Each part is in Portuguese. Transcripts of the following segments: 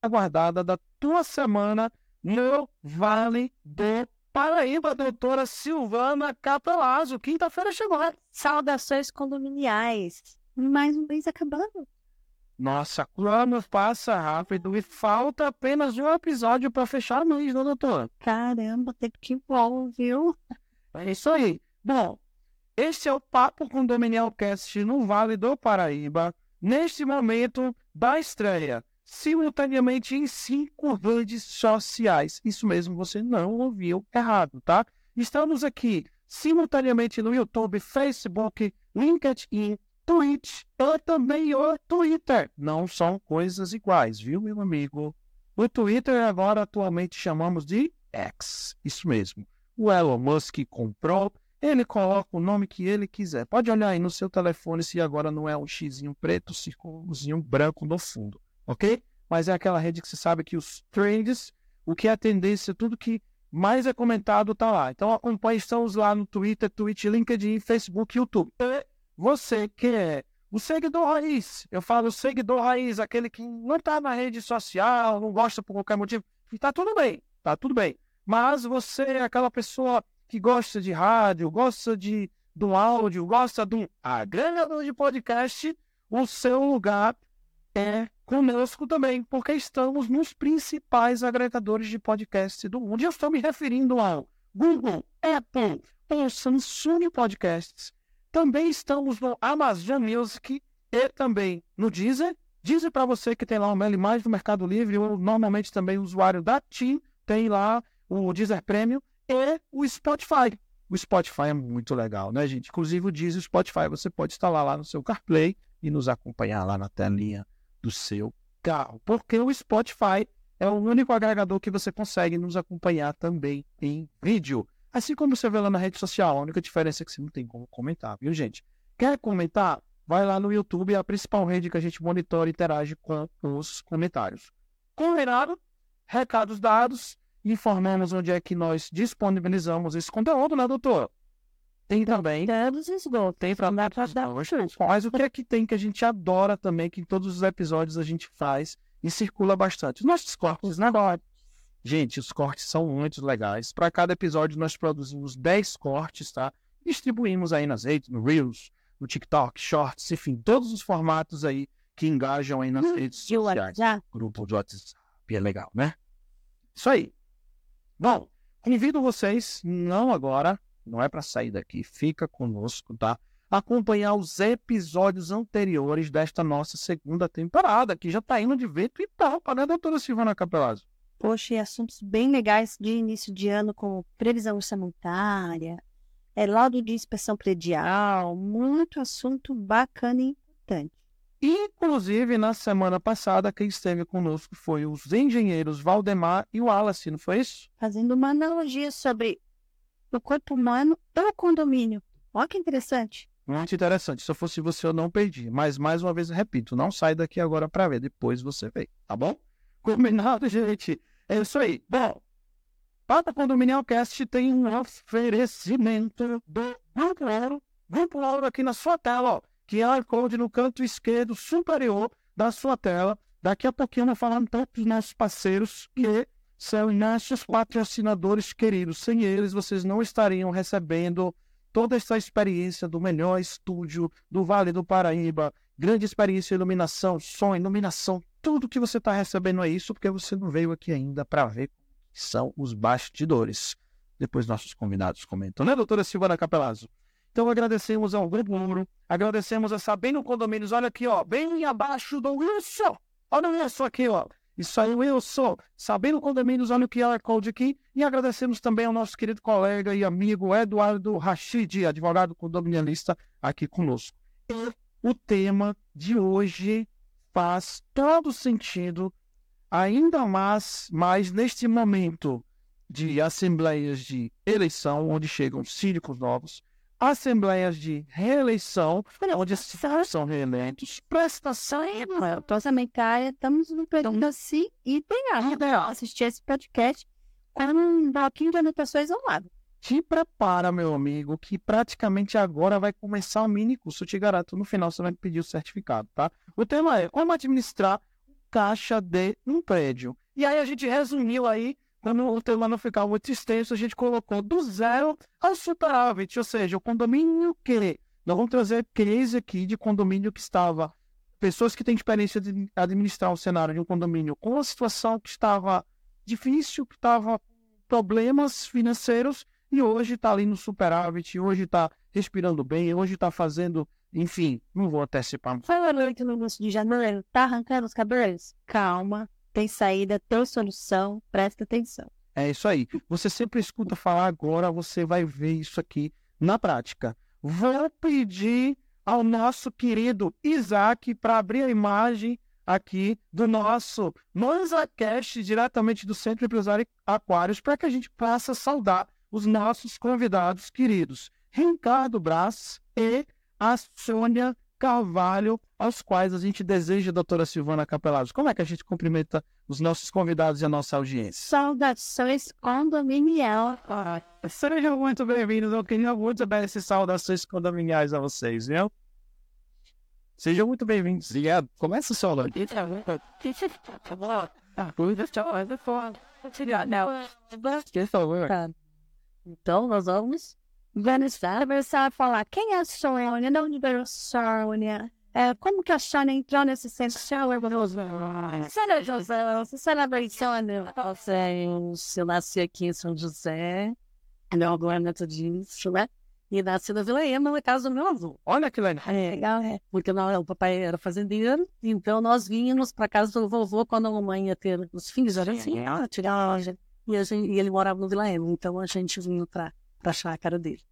aguardada da tua semana no Vale do Paraíba, doutora Silvana Capelazzo. Quinta-feira chegou. Saudações condominiais. Mais um mês acabando. Nossa, o ano passa rápido e falta apenas um episódio para fechar o mês, né, doutora? Caramba, tempo que voa, viu? É isso aí. Bom, este é o Papo Condominial Cast no Vale do Paraíba, neste momento da estreia, simultaneamente em 5 redes sociais. Isso mesmo, você não ouviu errado, tá? Estamos aqui simultaneamente no YouTube, Facebook, LinkedIn, Twitch e também o Twitter. Não são coisas iguais, viu, meu amigo? O Twitter agora atualmente chamamos de X. Isso mesmo. O Elon Musk comprou, ele coloca o nome que ele quiser. Pode olhar aí no seu telefone se agora não é um xizinho preto, círculozinho branco no fundo, ok? Mas é aquela rede que você sabe que os trends, o que é a tendência, tudo que mais é comentado tá lá. Então acompanhe, estamos lá no Twitter, Twitch, LinkedIn, Facebook, YouTube. E você que é o seguidor raiz, eu falo seguidor raiz, aquele que não tá na rede social, não gosta por qualquer motivo, e tá tudo bem, tá tudo bem. Mas você é aquela pessoa que gosta de rádio, gosta do áudio, gosta de um agregador de podcast, o seu lugar é conosco também, porque estamos nos principais agregadores de podcast do mundo. E eu estou me referindo ao Google, Apple, ou Samsung Podcasts. Também estamos no Amazon Music e também no Deezer. Deezer para você que tem lá uma imagem do Mercado Livre, ou normalmente também o usuário da TIM, tem lá o Deezer Premium e o Spotify. O Spotify é muito legal, né, gente? Inclusive o Deezer e o Spotify você pode instalar lá no seu CarPlay e nos acompanhar lá na telinha do seu carro. Porque o Spotify é o único agregador que você consegue nos acompanhar também em vídeo. Assim como você vê lá na rede social, a única diferença é que você não tem como comentar, viu, gente? Quer comentar? Vai lá no YouTube, é a principal rede que a gente monitora e interage com os comentários. Combinado? Recados dados. Informamos onde é que nós disponibilizamos esse conteúdo, né, doutor? Tem também. Tem para dar. Mas o que é que tem que a gente adora também, que em todos os episódios a gente faz e circula bastante? Nossos cortes, né? Gente, os cortes são muito legais. Para cada episódio nós produzimos 10 cortes, tá? Distribuímos aí nas redes, no Reels, no TikTok, Shorts, enfim, todos os formatos aí que engajam aí nas redes sociais. Grupo de WhatsApp, é legal, né? Isso aí. Bom, convido vocês, não agora, não é para sair daqui, fica conosco, tá? Acompanhar os episódios anteriores desta nossa segunda temporada, que já tá indo de vento e tapa, né, doutora Silvana Capelazzo? Poxa, e assuntos bem legais de início de ano, como previsão orçamentária, laudo de inspeção predial, muito assunto bacana e importante. Inclusive, na semana passada, quem esteve conosco foi os engenheiros Valdemar e o Wallace, não foi isso? Fazendo uma analogia sobre o corpo humano e o condomínio. Olha que interessante. Muito interessante. Se eu fosse você, eu não perdi. Mas, mais uma vez, eu repito, não sai daqui agora para ver. Depois você vê, tá bom? Combinado, gente? É isso aí. Bom, Papo Condominial Cast tem um oferecimento do Grupo Ouro. Grupo Ouro aqui na sua tela, ó. QR Code no canto esquerdo superior da sua tela. Daqui a pouquinho eu vou falar um pouco dos nossos parceiros, que são nossos patrocinadores queridos. Sem eles, vocês não estariam recebendo toda essa experiência do melhor estúdio do Vale do Paraíba. Grande experiência, iluminação, som, iluminação, tudo que você está recebendo é isso, porque você não veio aqui ainda para ver como são os bastidores. Depois nossos convidados comentam, né, doutora Silvana Capelazzo? Então agradecemos ao Grupo Ouro, agradecemos a Sabino Condomínios, olha aqui, ó, bem abaixo do Wilson, olha isso aqui, ó, isso aí, Wilson, Sabino Condomínios, olha o QR Code aqui, e agradecemos também ao nosso querido colega e amigo Eduardo Rachid, advogado condominialista, aqui conosco. E o tema de hoje faz todo sentido, ainda mais neste momento de assembleias de eleição, onde chegam síndicos novos, assembleias de reeleição, onde são reeleitos, prestação orçamentária, estamos no período assim ideal. Assistir esse podcast com um bloquinho de anotações ao lado. Te prepara, meu amigo, que praticamente agora vai começar o mini curso. Eu te garanto, no final você vai pedir o certificado, tá? O tema é como administrar caixa de um prédio. E aí a gente resumiu aí, para o tema não ficar muito extenso, a gente colocou do zero ao superávit, ou seja, o condomínio que... Nós vamos trazer case aqui de condomínio que estava... Pessoas que têm experiência de administrar o cenário de um condomínio com uma situação que estava difícil, que estava com problemas financeiros, e hoje está ali no superávit, hoje está respirando bem, hoje está fazendo... Enfim, não vou antecipar. Fala noite no início de janeiro, tá arrancando os cabelos? Calma, tem saída, tem solução, presta atenção. É isso aí. Você sempre escuta falar, agora você vai ver isso aqui na prática. Vou pedir ao nosso querido Isaac para abrir a imagem aqui do nosso ManzaCast, diretamente do Centro Empresário Aquários, para que a gente possa saudar os nossos convidados queridos, Ricardo Braz e a Sônia Carvalho, aos quais a gente deseja, doutora Silvana Capelados. Como é que a gente cumprimenta os nossos convidados e a nossa audiência? Saudações condominial. Sejam muito bem-vindos. Eu queria muito dar essas saudações condominiais a vocês, viu? Sejam muito bem-vindos. Obrigado. Começa, Sola. Então, nós vamos começar a falar quem é a Sônia, de onde veio a Sônia, como que a Sônia entrou nesse centro. Sônia José, você sabe Sônia? Eu nasci aqui em São José, no Guarda disso, né? E nasci na Vila Ema, na casa do meu avô. Olha que legal. Legal, porque o papai era fazendeiro, então nós vínhamos para casa do vovô quando a mamãe ia ter os filhos, era assim, e ele morava no Vila Ema, então a gente vinha para a chácara dele.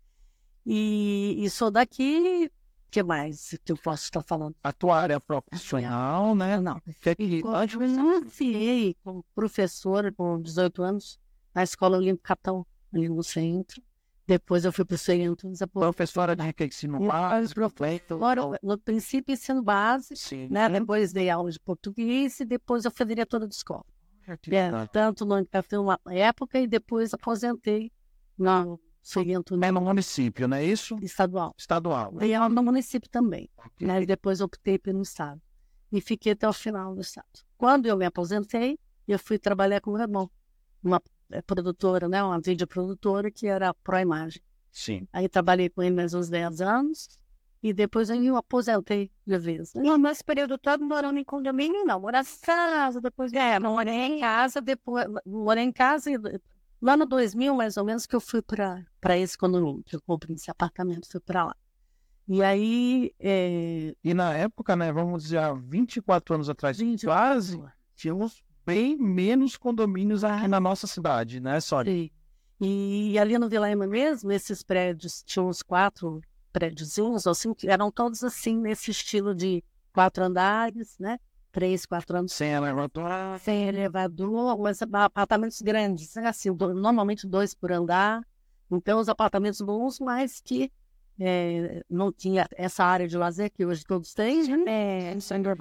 E sou daqui, o que mais que eu posso estar falando? A tua área profissional, né? Não. Eu iniciei como professora com 18 anos na Escola Olímpica Catão, ali no centro. Depois eu fui para o centro. Professora de ensino básico. No princípio, ensino básico, né? Sim. Depois dei aula de português e depois eu fui diretora de escola. Tanto no época e depois aposentei no município, não é isso? Estadual. Estadual. Dei aula no município também. Né? E depois optei pelo estado. E fiquei até o final do estado. Quando eu me aposentei, eu fui trabalhar com o meu irmão. Uma produtora, né? Uma videoprodutora que era a ProImagem. Sim. Aí trabalhei com ele mais uns 10 anos. E depois eu aposentei de vez. Não, nesse período todo morando em condomínio, não. Morei em casa, depois... morei em casa, depois... Morei em casa e... Lá no 2000, mais ou menos, que eu fui para esse condomínio, que eu comprei esse apartamento, fui para lá. E aí... E na época, né, vamos dizer, há 24 anos atrás, quase, tínhamos bem menos condomínios aqui na nossa cidade, né, Sônia? Sim. E ali no Vila Ema mesmo, esses prédios, tinham uns 4 prédiozinhos, ou 5, eram todos assim, nesse estilo de 4 andares, né? 3, 4 anos. Sem elevador. Sem elevador, mas apartamentos grandes, assim, normalmente 2 por andar. Então, os apartamentos bons, mas que não tinha essa área de lazer que hoje todos têm, né?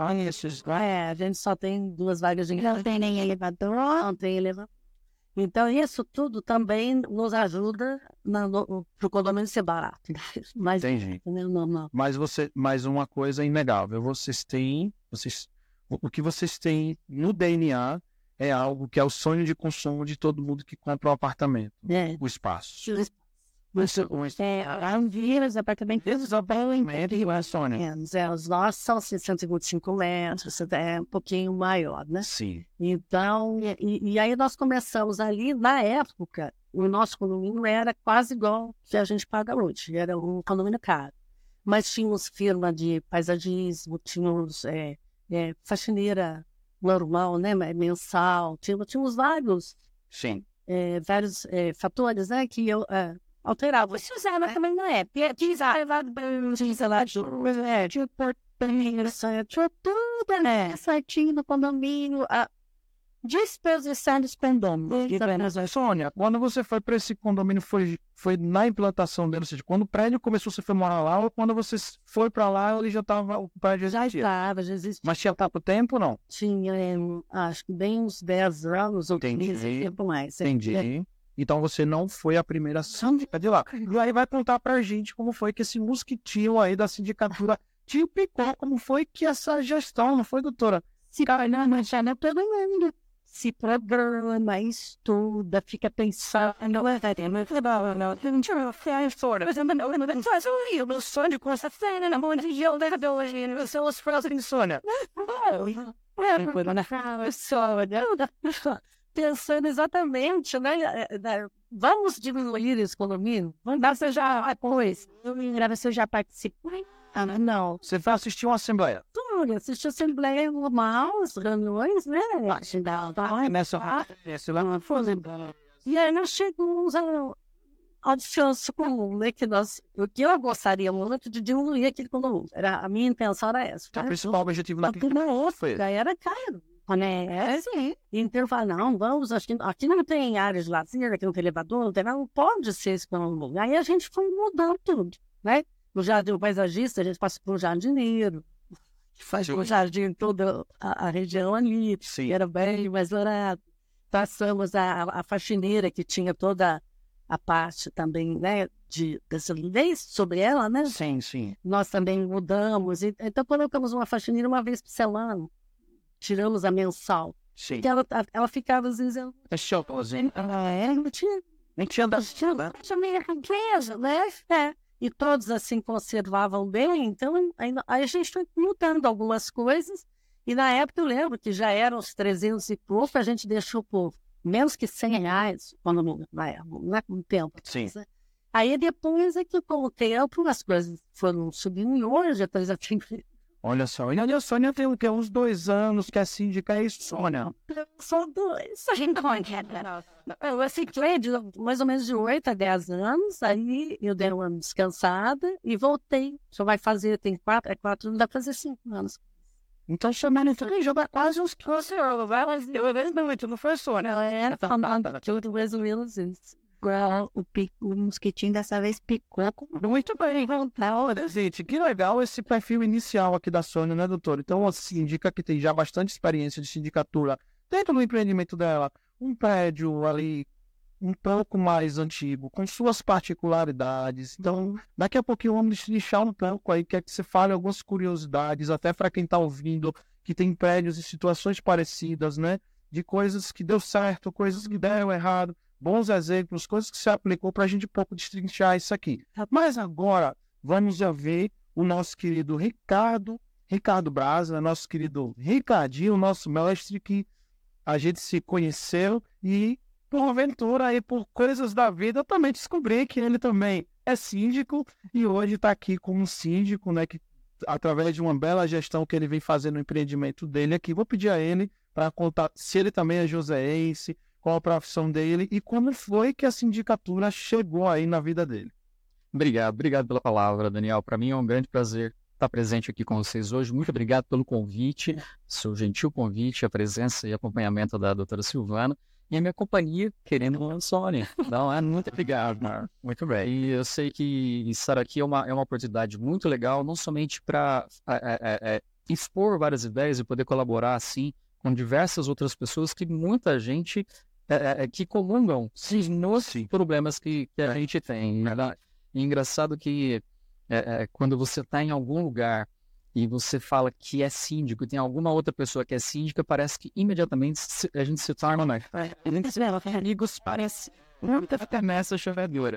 A gente só tem 2 vagas de ingresso. Não tem nem elevador. Não tem elevador. Então, isso tudo também nos ajuda para o condomínio ser barato. Mas, entendi. Não. Mas uma coisa inegável, o que vocês têm no DNA é algo que é o sonho de consumo de todo mundo que compra um apartamento. O espaço. Os apartamentos os nossos são 625 metros, é um pouquinho maior, né? Sim. Então, e aí nós começamos ali, na época, o nosso condomínio era quase igual que a gente paga hoje, era um condomínio caro. Mas tínhamos firma de paisagismo, tínhamos faxineira normal, né, mensal, tínhamos vários, sim. Vários fatores, né, que eu alterava. Você usava também na época, tinha tudo, né, certinho no condomínio, disposição dos condomínios. Sônia, quando você foi para esse condomínio, foi na implantação dele, ou seja, quando o prédio começou, você foi morar lá, ou quando você foi para lá, ele já estava, o prédio já existia. Mas tinha pouco tempo, não? Tinha, acho que bem uns 10 anos, ou 15 tempo mais. Entendi. Então você não foi a primeira síndica de lá. E aí vai contar pra gente como foi que esse mosquitinho aí da sindicatura te picou, como foi que essa gestão, não foi, doutora? se programa, estuda, fica pensando. Meu sonho com essa cena na mão de hoje, são os próximos sonhos. Pensando exatamente, né? Vamos diminuir esse condomínio? Você já, pois, você já participou? Não. Você vai assistir uma assembleia? Olha, assistir a assembleia normal, as reuniões, né? E aí nós chegamos ao senso comum, né? O que eu gostaria muito de diminuir aquele condomínio. A minha intenção era essa. O principal objetivo daquele era caro. Né? Sim. Então eu falo, não, vamos, aqui não tem área de lazer, aqui não tem elevador, não pode ser esse condomínio. Aí a gente foi mudando tudo, né? No jardim paisagista, a gente passa por um jardineiro, que faz o jardim toda a região ali, que era bem mais barato. Passamos a faxineira, que tinha toda a parte também, né, dessa vez sobre ela, né? Sim, sim. Nós também mudamos, então colocamos uma faxineira uma vez por semana, tiramos a mensal. Sim. Porque ela ficava às vezes... Nem tinha da minha riqueza, né? E todos assim conservavam bem, então aí a gente foi mudando algumas coisas, e na época eu lembro que já eram uns 300 e pouco, a gente deixou por menos que R$100 quando na época, né, com o tempo. Sim. Aí depois é que com o tempo as coisas foram subindo, e hoje a coisa tem... Olha só, e a Sônia tem uns 2 anos que é síndica, é isso, Sônia? São 2. Eu fiquei mais ou menos de 8 a 10 anos, aí eu dei uma descansada e voltei. Só vai fazer, tem 4 anos, dá pra fazer 5 anos. Então, chamando também jogar quase uns 12 anos, vai, mas eu não foi Sônia. Ela era tudo mais ou menos isso. O mosquitinho dessa vez picou. Muito bem, olha, gente, que legal esse perfil inicial aqui da Sônia, né, doutor? Então, a síndica que tem já bastante experiência de sindicatura dentro do empreendimento dela, um prédio ali um pouco mais antigo, com suas particularidades. Então, daqui a pouquinho vamos deixar um pouco aí, quer que você fale algumas curiosidades, até para quem está ouvindo, que tem prédios e situações parecidas, né? De coisas que deu certo, coisas que deram errado, bons exemplos, coisas que se aplicou para a gente um pouco destrinchar isso aqui. Mas agora, vamos já ver o nosso querido Ricardo Braz, nosso querido Ricardinho, nosso mestre, que a gente se conheceu e, porventura, aí, por coisas da vida, eu também descobri que ele também é síndico e hoje está aqui como síndico, né, que, através de uma bela gestão que ele vem fazendo no empreendimento dele aqui. Vou pedir a ele para contar se ele também é joseense, qual a profissão dele e como foi que a sindicatura chegou aí na vida dele. Obrigado pela palavra, Daniel. Para mim é um grande prazer estar presente aqui com vocês hoje. Muito obrigado pelo convite, seu gentil convite, a presença e acompanhamento da doutora Silvana e a minha companhia, querendo a Sônia. Então, muito obrigado. Muito bem. E eu sei que estar aqui é uma oportunidade muito legal, não somente para expor várias ideias e poder colaborar assim com diversas outras pessoas que muita gente que comungam nos problemas que a gente tem, verdade? E engraçado que quando você está em algum lugar e você fala que é síndico e tem alguma outra pessoa que é síndica, parece que imediatamente a gente se torna amigos, parece muito ficar nessa chovedora.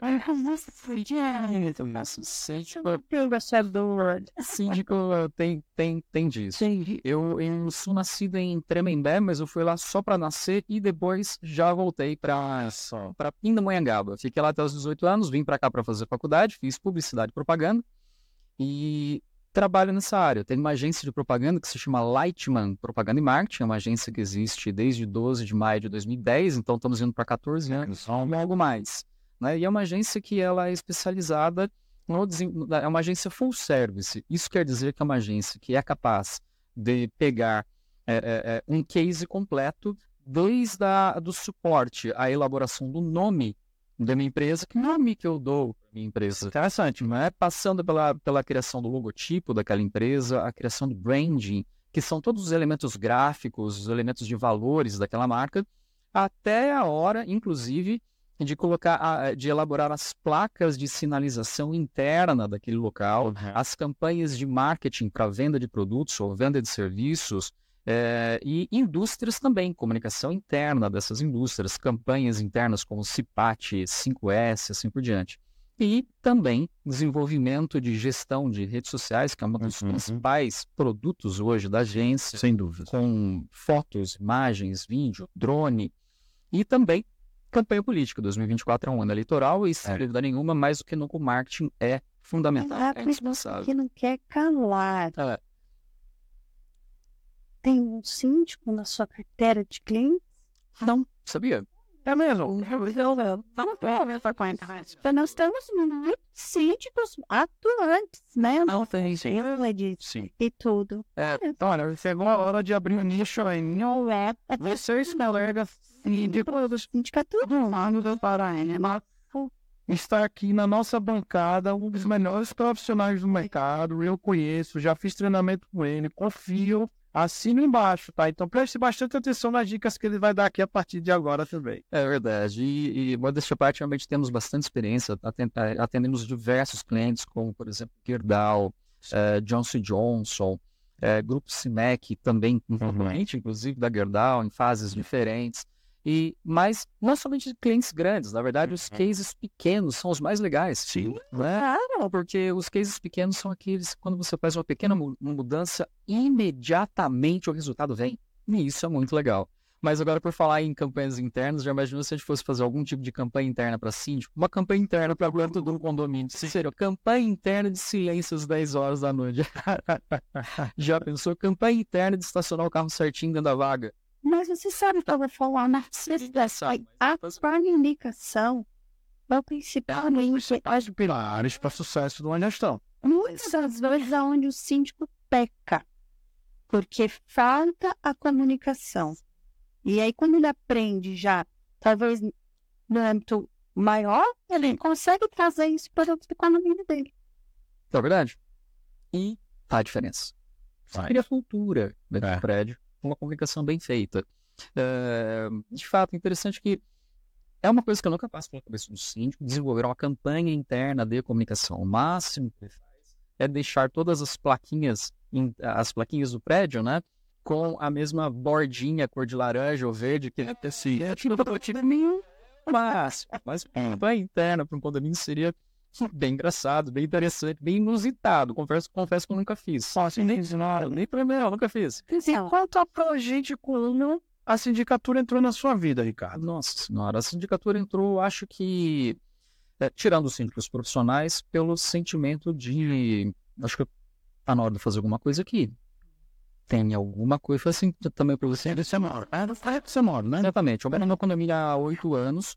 Síndico tem disso. Eu sou nascido em Tremembé, mas eu fui lá só para nascer e depois já voltei para Pindamonhangaba. Fiquei lá até os 18 anos, vim para cá para fazer faculdade, fiz publicidade e propaganda e trabalho nessa área. Tem uma agência de propaganda que se chama Lightman Propaganda e Marketing, é uma agência que existe desde 12 de maio de 2010, então estamos indo para 14 anos, algo mais. Né? E é uma agência que ela é especializada, é uma agência full service. Isso quer dizer que é uma agência que é capaz de pegar um case completo, desde do suporte à elaboração do nome da minha empresa, que nome que eu dou para minha empresa. Interessante, não é? Passando pela criação do logotipo daquela empresa, a criação do branding, que são todos os elementos gráficos, os elementos de valores daquela marca, até a hora, inclusive, de elaborar as placas de sinalização interna daquele local, as campanhas de marketing para venda de produtos ou venda de serviços, E indústrias também, comunicação interna dessas indústrias, campanhas internas como CIPAT, 5S, assim por diante. E também desenvolvimento de gestão de redes sociais, que é um dos principais produtos hoje da agência. Sem dúvida. Com fotos, imagens, vídeo, drone. E também campanha política. 2024 é um ano eleitoral e, sem dúvida nenhuma, mais do que nunca, o marketing é fundamental. É indispensável. Que não quer calar. Tem um síndico na sua carteira de clientes? Não, sabia? É mesmo? Nós estamos muitos síndicos atuantes, né? Não tem, sim. E tudo. Olha, chegou a hora de abrir um nicho aí. Não é. Vocês, colegas síndicos, Sindicatura. lá no Paraná, está aqui na nossa bancada um dos melhores profissionais do mercado. Eu conheço, já fiz treinamento com ele, confio. Assina embaixo, tá? Então preste bastante atenção nas dicas que ele vai dar aqui a partir de agora também. É verdade. E modéstia à parte, realmente temos bastante experiência. Atendemos diversos clientes, como, por exemplo, Gerdau, Johnson & Johnson, Grupo Cimec, também, inclusive da Gerdau, em fases diferentes. Mas não somente clientes grandes, na verdade, os cases pequenos são os mais legais. Sim. Porque os cases pequenos são aqueles quando você faz uma pequena mudança, imediatamente o resultado vem. E isso é muito legal. Mas agora, por falar em campanhas internas, já imaginou se a gente fosse fazer algum tipo de campanha interna para síndico? Uma campanha interna para dentro do condomínio. Sério, campanha interna de silêncio às 10 horas da noite. Já pensou? Campanha interna de estacionar o carro certinho dentro da vaga. Mas você sabe o que eu vou falar na a comunicação é o principal pilares para sucesso de uma gestão. Muitas das vezes é onde o síndico peca, porque falta a comunicação. E aí, quando ele aprende já, talvez no âmbito maior, ele consegue trazer isso para o economia dele. É verdade. E tá a diferença. Cria cultura dentro do prédio. Uma comunicação bem feita. De fato, interessante que é uma coisa que eu nunca passo pela cabeça do síndico, desenvolver uma campanha interna de comunicação. O máximo que ele faz é deixar todas as plaquinhas do prédio, né, com a mesma bordinha cor de laranja ou verde, que é tipo mas campanha interna para um condomínio seria bem engraçado, bem interessante, bem inusitado. Confesso que eu nunca fiz. Nem primeiro, eu nunca fiz. Conta pra gente como a sindicatura entrou na sua vida, Ricardo. Nossa senhora, a sindicatura entrou, acho que, tirando os síndicos profissionais, pelo sentimento de, acho que tá na hora de fazer alguma coisa aqui. Tem alguma coisa, foi assim também para você. Você mora, né? Exatamente, eu moro no condomínio há 8 anos.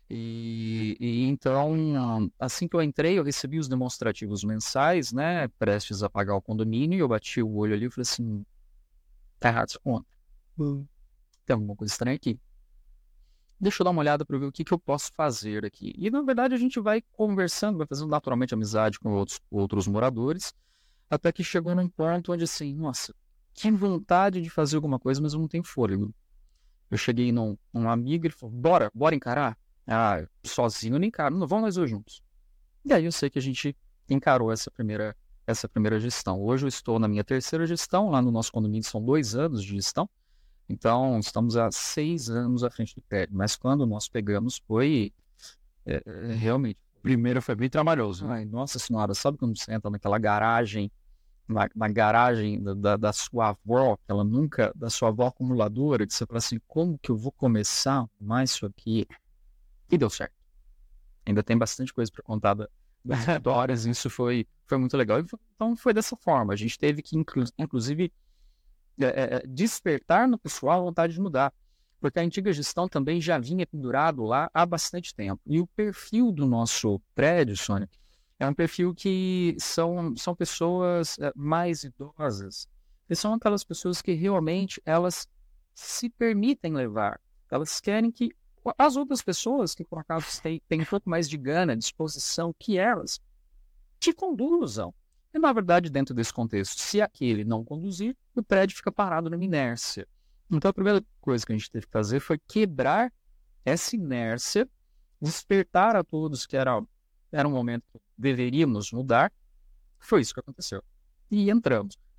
E então, assim que eu entrei, eu recebi os demonstrativos mensais, né, prestes a pagar o condomínio, e eu bati o olho ali e falei assim, tá errado essa conta. Tem alguma coisa estranha aqui. Deixa eu dar uma olhada para ver o que eu posso fazer aqui. E, na verdade, a gente vai conversando, vai fazendo naturalmente amizade com outros moradores, até que chegou num ponto onde, assim, nossa, que vontade de fazer alguma coisa, mas eu não tenho fôlego. Eu cheguei num amigo e ele falou, bora encarar? Sozinho eu não encaro, não vamos nós dois juntos. E aí eu sei que a gente encarou essa primeira gestão. Hoje eu estou na minha 3ª gestão, lá no nosso condomínio são 2 anos de gestão, então estamos há 6 anos à frente do prédio, mas quando nós pegamos foi realmente... Primeiro foi bem trabalhoso. Ai, nossa senhora, sabe quando você entra naquela garagem, na garagem da sua avó, da sua avó acumuladora, que você fala assim, como que eu vou começar mais isso aqui? E deu certo. Ainda tem bastante coisa para contar das histórias, isso foi muito legal. Então foi dessa forma. A gente teve que, inclusive, despertar no pessoal a vontade de mudar. Porque a antiga gestão também já vinha pendurado lá há bastante tempo. E o perfil do nosso prédio, Sônia, é um perfil que são pessoas mais idosas. E são aquelas pessoas que realmente elas se permitem levar. Elas querem que as outras pessoas que, por acaso, têm um pouco mais de gana, disposição que elas, te conduzam. E, na verdade, dentro desse contexto, se aquele não conduzir, o prédio fica parado numa inércia. Então, a primeira coisa que a gente teve que fazer foi quebrar essa inércia, despertar a todos que era um momento que deveríamos mudar. Foi isso que aconteceu. E entramos.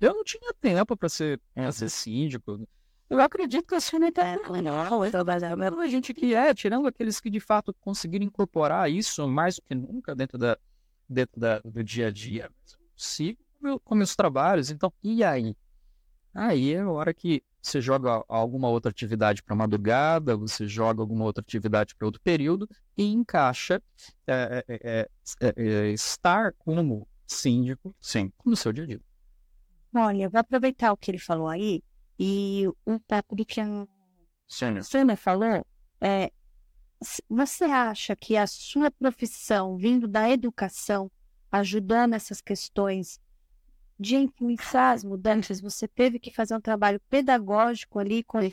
Eu não tinha tempo para ser síndico. Eu acredito que a Sônica é legal. A gente que tirando aqueles que de fato conseguiram incorporar isso mais do que nunca dentro do dia a dia. Sigo com meus trabalhos, então, e aí? Aí é a hora que você joga alguma outra atividade para madrugada, você joga alguma outra atividade para outro período e encaixa estar como síndico, sim, no seu dia a dia. Olha, eu vou aproveitar o que ele falou aí e um pouco do que a Sônia falou. Você acha que a sua profissão, vindo da educação, ajudando nessas questões de influenciar as mudanças, você teve que fazer um trabalho pedagógico ali com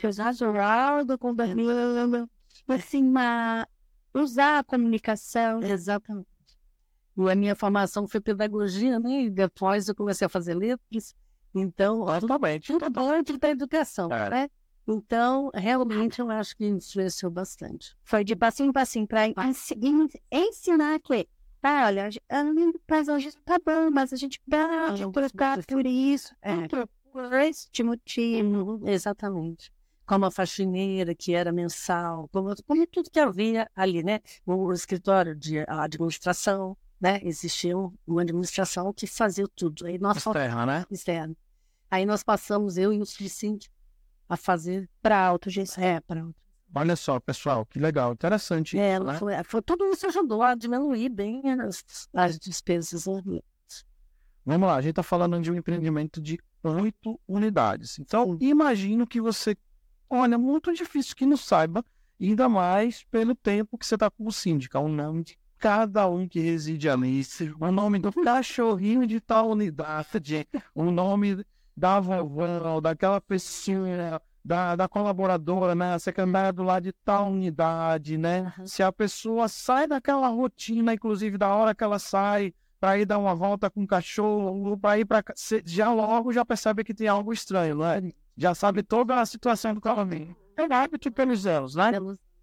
assim, usar a comunicação? Exatamente. A minha formação foi pedagogia, né? E depois eu comecei a fazer letras. Então, tudo dentro da educação, né? Então, realmente, eu acho que influenciou bastante. Foi de passinho em passinho para ensinar que, olha, o paisagismo tá bom, mas a gente pode trocar por isso, por este motivo. Exatamente. Como a faxineira, que era mensal, como tudo que havia ali, né? O escritório de administração, né? Existia uma administração que fazia tudo. Aí nós externa. Aí nós passamos, eu e o subsíndico, a fazer para autogestão. Olha só, pessoal, que legal, interessante. Né? Foi tudo isso ajudou a diminuir bem as despesas. Vamos lá, a gente está falando de um empreendimento de 8 unidades. Então, imagino que você, muito difícil que não saiba, ainda mais pelo tempo que você está como síndica, o nome de cada um que reside ali, o nome do cachorrinho de tal unidade, o nome da vovó, daquela pessoa, da colaboradora, né, a secretária do lado de tal unidade, né? Se a pessoa sai daquela rotina, inclusive da hora que ela sai para ir dar uma volta com o cachorro, para ir para já percebe que tem algo estranho, né? Já sabe toda a situação do caminho. É um hábito pelos anos, né?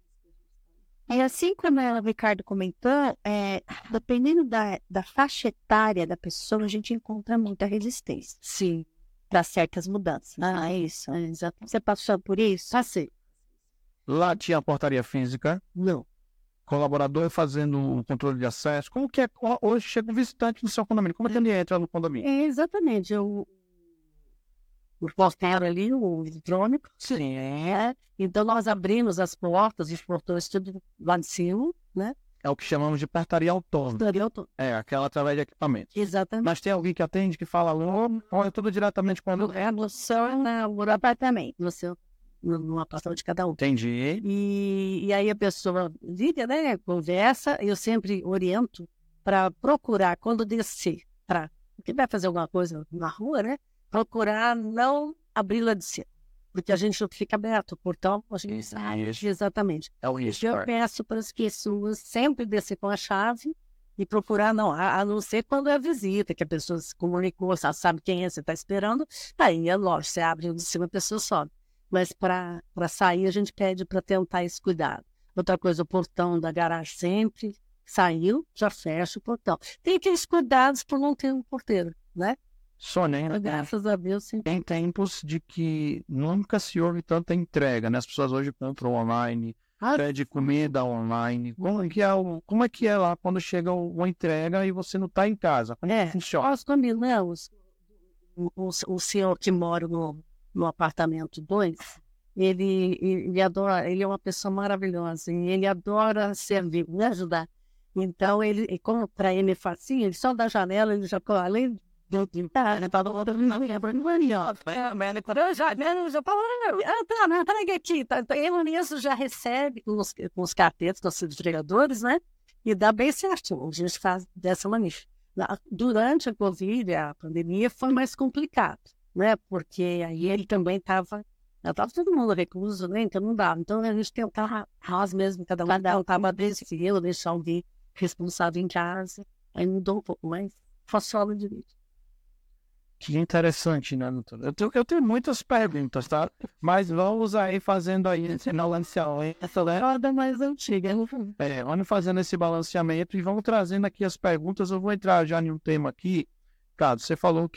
E assim como o Ricardo comentou, dependendo da faixa etária da pessoa, a gente encontra muita resistência. Sim. Para certas mudanças. É isso. Exato. Você passou por isso? Passei. Lá tinha portaria física? Não. Colaborador fazendo o controle de acesso? Como que é? Hoje chega um visitante no seu condomínio. Como é que ele entra no condomínio? Exatamente. O porteiro ali, o eletrônico. Sim. Então nós abrimos as portas, os portões tudo lá de cima, né? É o que chamamos de portaria autônoma. Aquela através de equipamento. Exatamente. Mas tem alguém que atende, que fala, olha tudo diretamente com no apartamento. No apartamento de cada um. Entendi. E aí a pessoa liga, né? Conversa, eu sempre oriento para procurar, quando descer, porque vai fazer alguma coisa na rua, né? Procurar não abri-la de cima. Porque a gente fica aberto o portão, a gente sabe. Exatamente. É o risco. Eu peço para as pessoas sempre descer com a chave e procurar, a não ser quando é visita, que a pessoa se comunicou, sabe quem é, você está esperando, aí é lógico, você abre de cima, a pessoa sobe. Mas para sair, a gente pede para tentar esse cuidado. Outra coisa, o portão da garagem sempre saiu, já fecha o portão. Tem aqueles cuidados por não ter um porteiro, né? Sônia, graças a Deus, sim. Tem tempos de que nunca se houve tanta entrega, né? As pessoas hoje compram online, pede comida online. Como é que é lá quando chega uma entrega e você não está em casa? Como funciona? Nós combinamos, o senhor que mora no apartamento 2, ele adora, ele é uma pessoa maravilhosa, e ele adora servir, me ajudar. Então, como para ele é facinho, ele só da janela, ele já além ele nisso já recebe com os cartetos, com os entregadores, né? E dá bem certinho. A gente faz dessa maneira. Durante a Covid, a pandemia, foi mais complicado, né? Porque aí ele também estava todo mundo recluso, né? Então não dava. Então a gente tentava, nós mesmos, cada um tentava deixar alguém responsável em casa. Aí mudou um pouco, mas funciona direito. Que interessante, né, doutor? Eu tenho muitas perguntas, tá? Mas vamos aí fazendo aí esse balanceamento. Essa roda mais antiga. Vamos fazendo esse balanceamento e vamos trazendo aqui as perguntas. Eu vou entrar já em um tema aqui. Cara, você falou que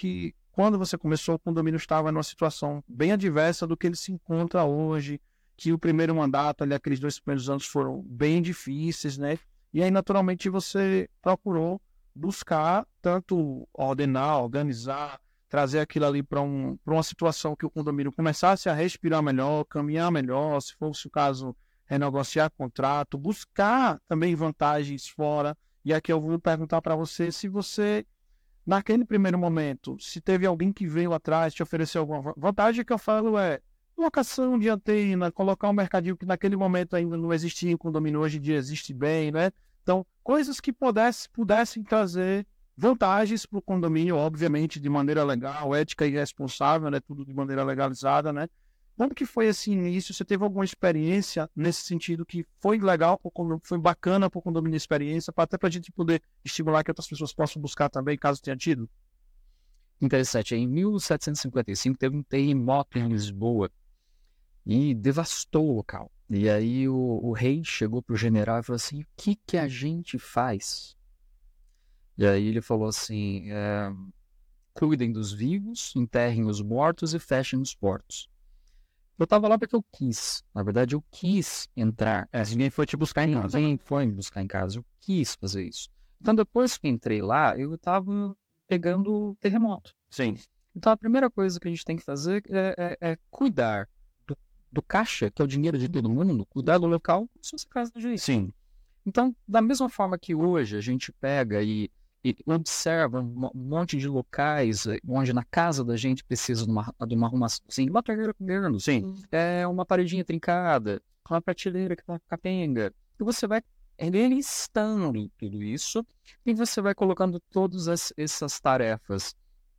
quando você começou, o condomínio estava numa situação bem adversa do que ele se encontra hoje, que o primeiro mandato, ali, aqueles 2 primeiros anos foram bem difíceis, né? E aí, naturalmente, você procurou buscar tanto ordenar, organizar, trazer aquilo ali para uma situação que o condomínio começasse a respirar melhor, caminhar melhor, se fosse o caso, renegociar contrato, buscar também vantagens fora. E aqui eu vou perguntar para você se você, naquele primeiro momento, se teve alguém que veio atrás, te ofereceu alguma vantagem. Que eu falo locação de antena, colocar um mercadinho que naquele momento ainda não existia em condomínio, hoje em dia existe bem, né? Então, coisas que pudessem trazer vantagens para o condomínio, obviamente, de maneira legal, ética e responsável, né? Tudo de maneira legalizada, né? Como que foi esse início? Você teve alguma experiência nesse sentido que foi legal, foi bacana para o condomínio de experiência, até para a gente poder estimular que outras pessoas possam buscar também, caso tenha tido? Interessante. Em 1755 teve um terremoto em Lisboa e devastou o local. E aí o rei chegou para o general e falou assim, o que a gente faz? E aí ele falou assim, cuidem dos vivos, enterrem os mortos e fechem os portos. Eu estava lá porque eu quis. Na verdade, eu quis entrar. Ninguém foi te buscar em casa. Ninguém foi me buscar em casa. Eu quis fazer isso. Então, depois que entrei lá, eu estava pegando terremoto. Sim. Então, a primeira coisa que a gente tem que fazer é cuidar do caixa, que é o dinheiro de todo mundo, cuidar do local, como se fosse a casa da gente. Sim. Então, da mesma forma que hoje a gente pega e observa um monte de locais onde na casa da gente precisa de uma arrumação, assim, uma torneira pegando, Sim. Uma paredinha trincada, uma prateleira que tá capenga, e você vai listando tudo isso e você vai colocando todas essas tarefas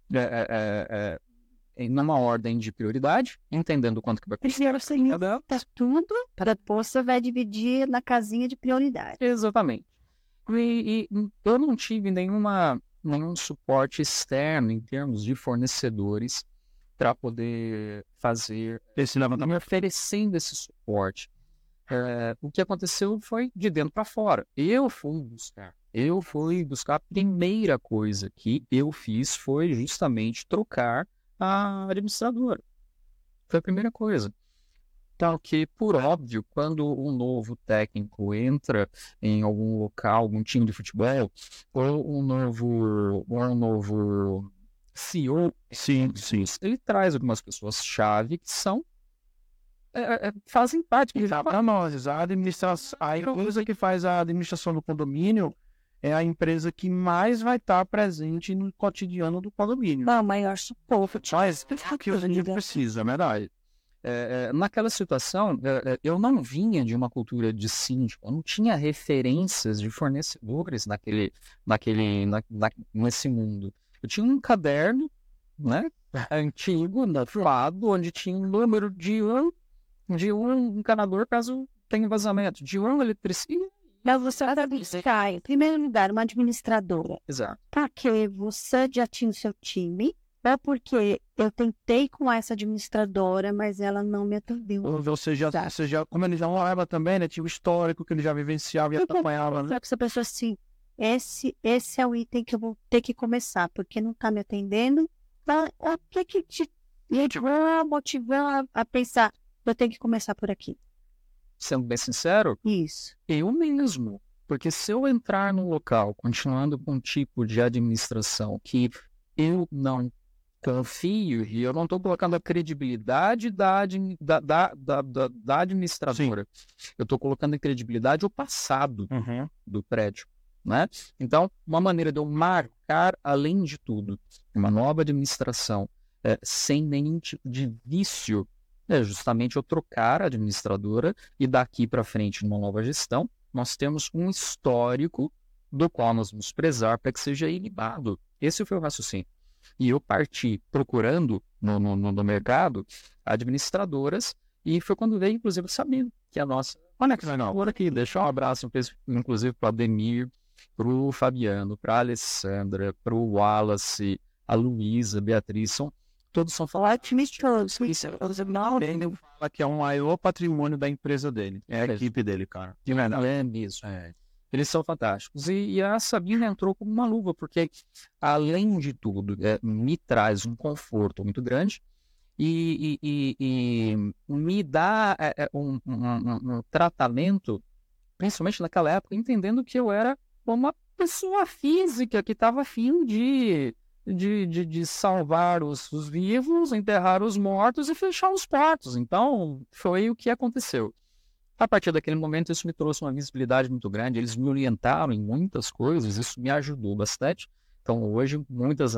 numa ordem de prioridade, entendendo quanto que vai custar. Primeiro você lista tudo, para depois você vai dividir na casinha de prioridade. Exatamente. E eu não tive nenhum suporte externo em termos de fornecedores para poder fazer esse levantamento, oferecendo esse suporte. O que aconteceu foi de dentro para fora. Eu fui buscar. A primeira coisa que eu fiz foi justamente trocar a administradora. Foi a primeira coisa. Então, que, por óbvio, quando um novo técnico entra em algum local, algum time de futebol, ou um novo CEO, sim. ele traz algumas pessoas-chave que fazem parte. Para nós, a empresa que faz a administração do condomínio é a empresa que mais vai estar presente no cotidiano do condomínio. Não, maior suporte. Mas é o que a gente precisa, é verdade. Naquela situação, eu não vinha de uma cultura de síndico, eu não tinha referências de fornecedores nesse mundo. Eu tinha um caderno, né, antigo, datado, onde tinha um número de um encanador caso tenha vazamento, de um eletricista. Mas você vai buscar, em primeiro lugar, uma administradora. Exato. Porque você já tinha o seu time. É porque eu tentei com essa administradora, mas ela não me atendeu. Você já como ele já olhava também, né? Tinha o histórico que ele já vivenciava e acompanhava, né? Essa pessoa assim, esse é o item que eu vou ter que começar, porque não está me atendendo. O que te motivou a pensar, eu tenho que começar por aqui? Sendo bem sincero, Isso. Eu mesmo. Porque se eu entrar no local, continuando com um tipo de administração que eu não confio, e eu não estou colocando a credibilidade da administradora. Sim. Eu estou colocando a credibilidade o passado do prédio, né? Então, uma maneira de eu marcar, além de tudo, uma nova administração sem nenhum tipo de vício, é justamente eu trocar a administradora e daqui para frente, numa nova gestão, nós temos um histórico do qual nós vamos prezar para que seja ilibado. Esse foi o raciocínio. E eu parti procurando no mercado administradoras e foi quando veio, inclusive, sabendo que a nossa... Olha que legal. Agora aqui, deixa um abraço, inclusive, para o Ademir, para o Fabiano, para a Alessandra, para o Wallace, a Luísa, a Beatriz, todos são administradores. Isso ele fala que é um maior patrimônio da empresa dele. É a equipe dele, cara. É mesmo. Eles são fantásticos. E a Sabina entrou como uma luva, porque, além de tudo, me traz um conforto muito grande e me dá um tratamento, principalmente naquela época, entendendo que eu era uma pessoa física que estava a fim de salvar os vivos, enterrar os mortos e fechar os portos. Então, foi o que aconteceu. A partir daquele momento, isso me trouxe uma visibilidade muito grande. Eles me orientaram em muitas coisas, isso me ajudou bastante. Então, hoje, muitas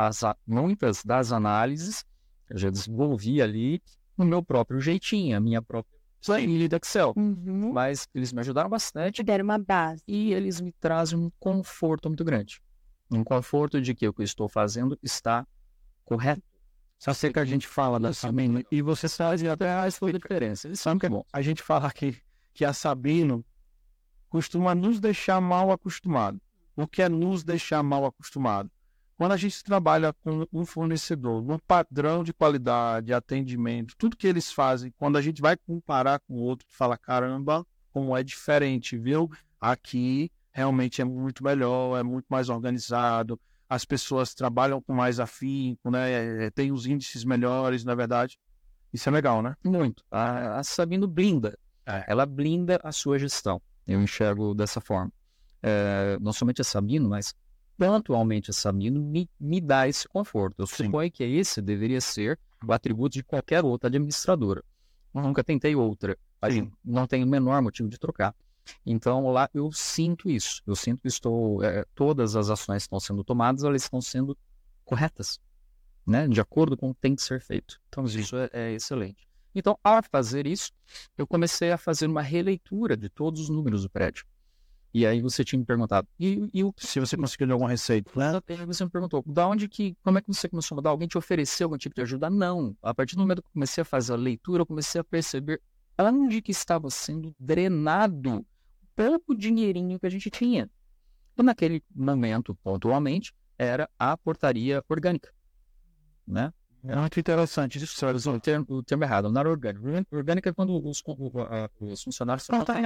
das análises eu já desenvolvi ali no meu próprio jeitinho, a minha própria planilha do Excel. Mas eles me ajudaram bastante. Deram uma base. E eles me trazem um conforto muito grande. Um conforto de que o que eu estou fazendo está correto. Só sei que a gente fala da Sabino, e você sabe até a diferença. Eles sabem que a gente fala que a Sabino costuma nos deixar mal acostumados. O que é nos deixar mal acostumados? Quando a gente trabalha com um fornecedor, um padrão de qualidade, atendimento, tudo que eles fazem, quando a gente vai comparar com o outro, fala, caramba, como é diferente, viu? Aqui realmente é muito melhor, é muito mais organizado, as pessoas trabalham com mais afinco, né? Tem os índices melhores, na verdade. Isso é legal, né? Muito. A Sabino blinda. Ela blinda a sua gestão. Eu enxergo dessa forma. Não somente a Sabino, mas pontualmente a Sabino me dá esse conforto. Eu suponho que esse deveria ser o atributo de qualquer outra administradora. Eu nunca tentei outra. Não tenho o menor motivo de trocar. Então, lá eu sinto isso. Eu sinto que todas as ações que estão sendo tomadas, elas estão sendo corretas, né? De acordo com o que tem que ser feito. Então, isso é excelente. Então, ao fazer isso, eu comecei a fazer uma releitura de todos os números do prédio. E aí você tinha me perguntado, se você conseguiu alguma receita? Você me perguntou, como é que você começou a mudar? Alguém te ofereceu algum tipo de ajuda? Não. A partir do momento que eu comecei a fazer a leitura, eu comecei a perceber onde que estava sendo drenado o pouco dinheirinho que a gente tinha. E naquele momento, pontualmente, era a portaria orgânica, né? É muito interessante isso, senhor. O termo errado, não era orgânica. Orgânica é quando os funcionários...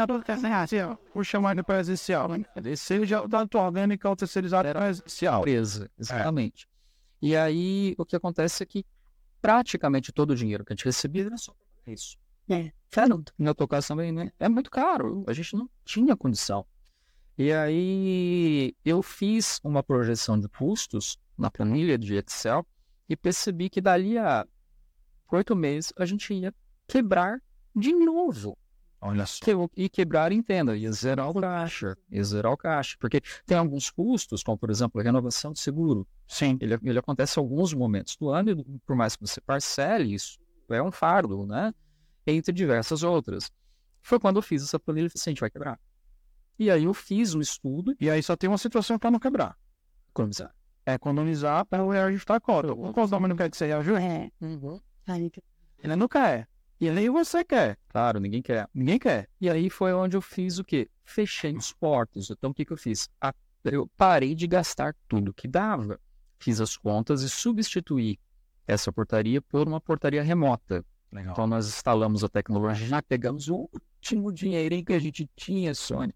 Vou chamar de presencial. Seja tanto orgânica ou terceirizada presencial. Empresa, exatamente. E aí, o que acontece é que praticamente todo o dinheiro que a gente recebia era só para isso. Caro. Na tua casa também, né? É muito caro. A gente não tinha condição. E aí, eu fiz uma projeção de custos na planilha de Excel e percebi que dali a 8 meses a gente ia quebrar de novo. Olha só. E quebrar, entenda, ia zerar o caixa. Porque tem alguns custos, como por exemplo a renovação de seguro. Sim. Ele acontece em alguns momentos do ano e por mais que você parcele, isso é um fardo, né? Entre diversas outras. Foi quando eu fiz essa planilha e falei assim, a gente vai quebrar. E aí eu fiz um estudo. E aí só tem uma situação para não quebrar. Economizar. Economizar para reajustar a cota. O condomínio não quer que você reajuste? Ele não quer. E nem você quer. Claro, ninguém quer. Ninguém quer. E aí foi onde eu fiz o quê? Fechei os portos. Então o que eu fiz? Eu parei de gastar tudo que dava. Fiz as contas e substituí essa portaria por uma portaria remota. Legal. Então nós instalamos a tecnologia, pegamos o último dinheirinho que a gente tinha, Sônia.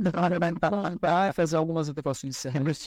Vai fazer algumas adequações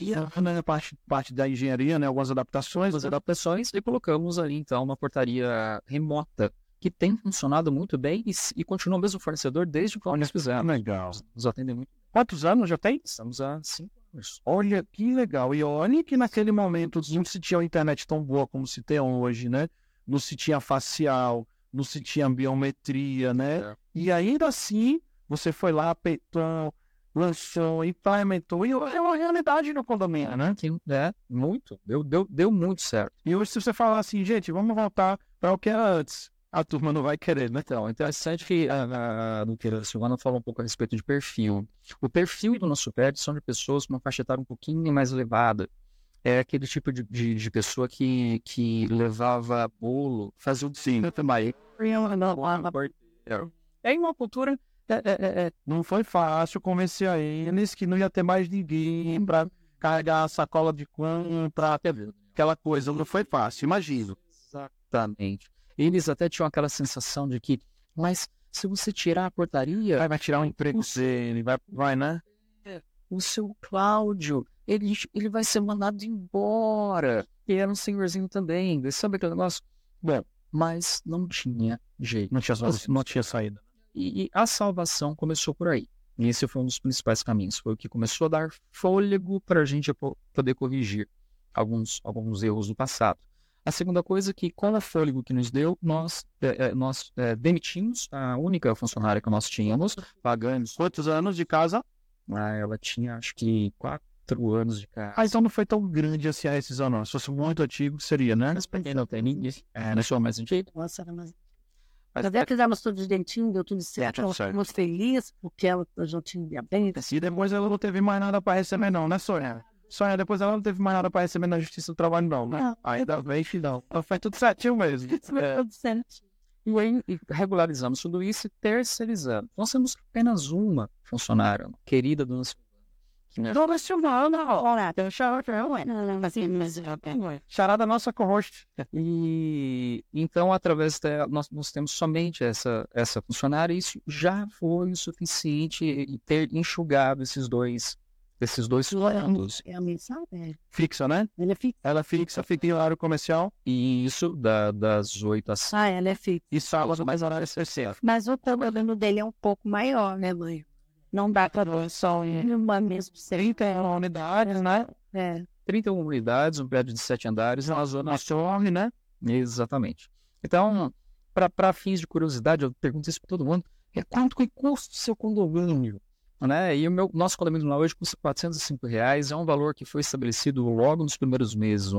parte da engenharia, né? Algumas adaptações e colocamos ali então uma portaria remota que tem funcionado muito bem e continua o mesmo fornecedor desde que nós fizemos. Legal. Nos atendem muito. Quantos anos já tem? Estamos há 5 anos. Olha que legal. E olha que naquele momento não se tinha uma internet tão boa como se tem hoje, né? Não se tinha facial, não se tinha biometria, né? E ainda assim, você foi lá, apertou, lançou, implementou, e é uma realidade no condomínio, né? Muito. Deu muito certo. E hoje, se você falar assim, gente, vamos voltar para o que era antes, a turma não vai querer, né? Então, interessante que a doutora Silvana falou um pouco a respeito de perfil. O perfil do nosso prédio são de pessoas com uma faixa etária um pouquinho mais elevada. É aquele tipo de pessoa que levava bolo, fazia o também. É uma cultura... Não foi fácil convencer a eles que não ia ter mais ninguém para carregar a sacola de compra, aquela coisa. Não foi fácil, imagino. Exatamente. Eles até tinham aquela sensação de que, mas se você tirar a portaria... Vai tirar um emprego dele, vai, né? o seu Cláudio, ele vai ser mandado embora. E era um senhorzinho também. Sabe aquele negócio? Bom, mas não tinha jeito. Não tinha saída. E a salvação começou por aí. E esse foi um dos principais caminhos. Foi o que começou a dar fôlego para a gente poder corrigir alguns erros do passado. A segunda coisa é que, com o fôlego que nos deu, nós demitimos a única funcionária que nós tínhamos. Pagamos. Quantos anos de casa? Ela tinha, acho que, 4 anos de casa. Então não foi tão grande assim a rescisão, não. Se fosse muito antigo, seria, né? Mas pra quem não tem ninguém, não sou mais antigo. Nossa, era mais... Até fizemos tudo direitinho, deu tudo certo. Nós ficamos felizes porque ela já tinha diabetes. E depois ela não teve mais nada para receber, não, né, Sônia? Sônia, depois ela não teve mais nada para receber na Justiça do Trabalho, não, né? Não. Ainda bem que não. Então foi tudo certinho mesmo. Tudo certo. E aí regularizamos tudo isso e terceirizamos. Nós temos apenas uma funcionária, uma querida dona Silvana. Dona Silvana, charada nossa co-host. E então, através dela, nós temos somente essa funcionária, e isso já foi o suficiente em ter enxugado esses dois pontos. É a mensagem? Fixa, né? Ela fixa, fica em horário comercial. E isso das 8 às 5. Ela é fixa. E sábado mais horário terceiro. Mas o problema dele é um pouco maior, né, mãe? Não dá para só em uma mesmo 30 unidades, né? 31 unidades, um prédio de 7 andares, na zona Torre, né? Exatamente. Então, para fins de curiosidade, eu pergunto isso para todo mundo: quanto que custa o seu condomínio? Né? E nosso condomínio lá hoje custa R$405, é um valor que foi estabelecido logo nos primeiros meses,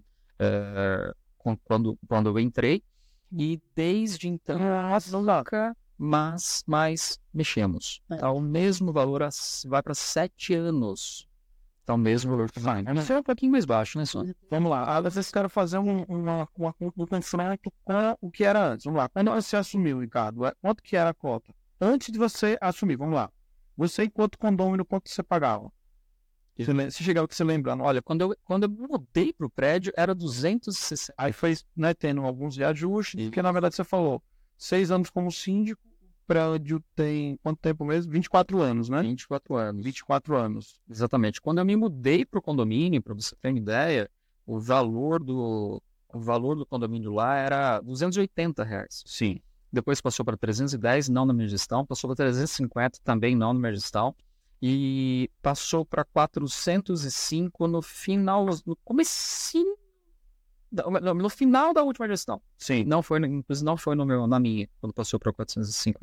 quando eu entrei, e desde então nunca mais mexemos. Tá, o mesmo valor vai para 7 anos. Tá o mesmo valor que vai. Isso é um pouquinho mais baixo, né, Sônia? Vamos lá. Vocês querem fazer uma conta com o que era antes. Vamos lá. Quando você assumiu, Ricardo, quanto que era a cota? Antes de você assumir, vamos lá. Você, enquanto condômino, quanto você pagava? Se chegar o que você lembrando. Olha, quando eu mudei pro prédio, era 260. Aí foi, né, tendo alguns reajustes, porque na verdade você falou 6 anos como síndico, o prédio tem quanto tempo mesmo? 24 anos, né? 24 anos. 24 anos. Exatamente. Quando eu me mudei pro condomínio, para você ter uma ideia, o valor do condomínio lá era R$280. Sim. Depois passou para 310, não na minha gestão. Passou para 350, também não na minha gestão. E passou para 405 no final, no comecinho, no final da última gestão. Sim. Não foi na minha, quando passou para R$405.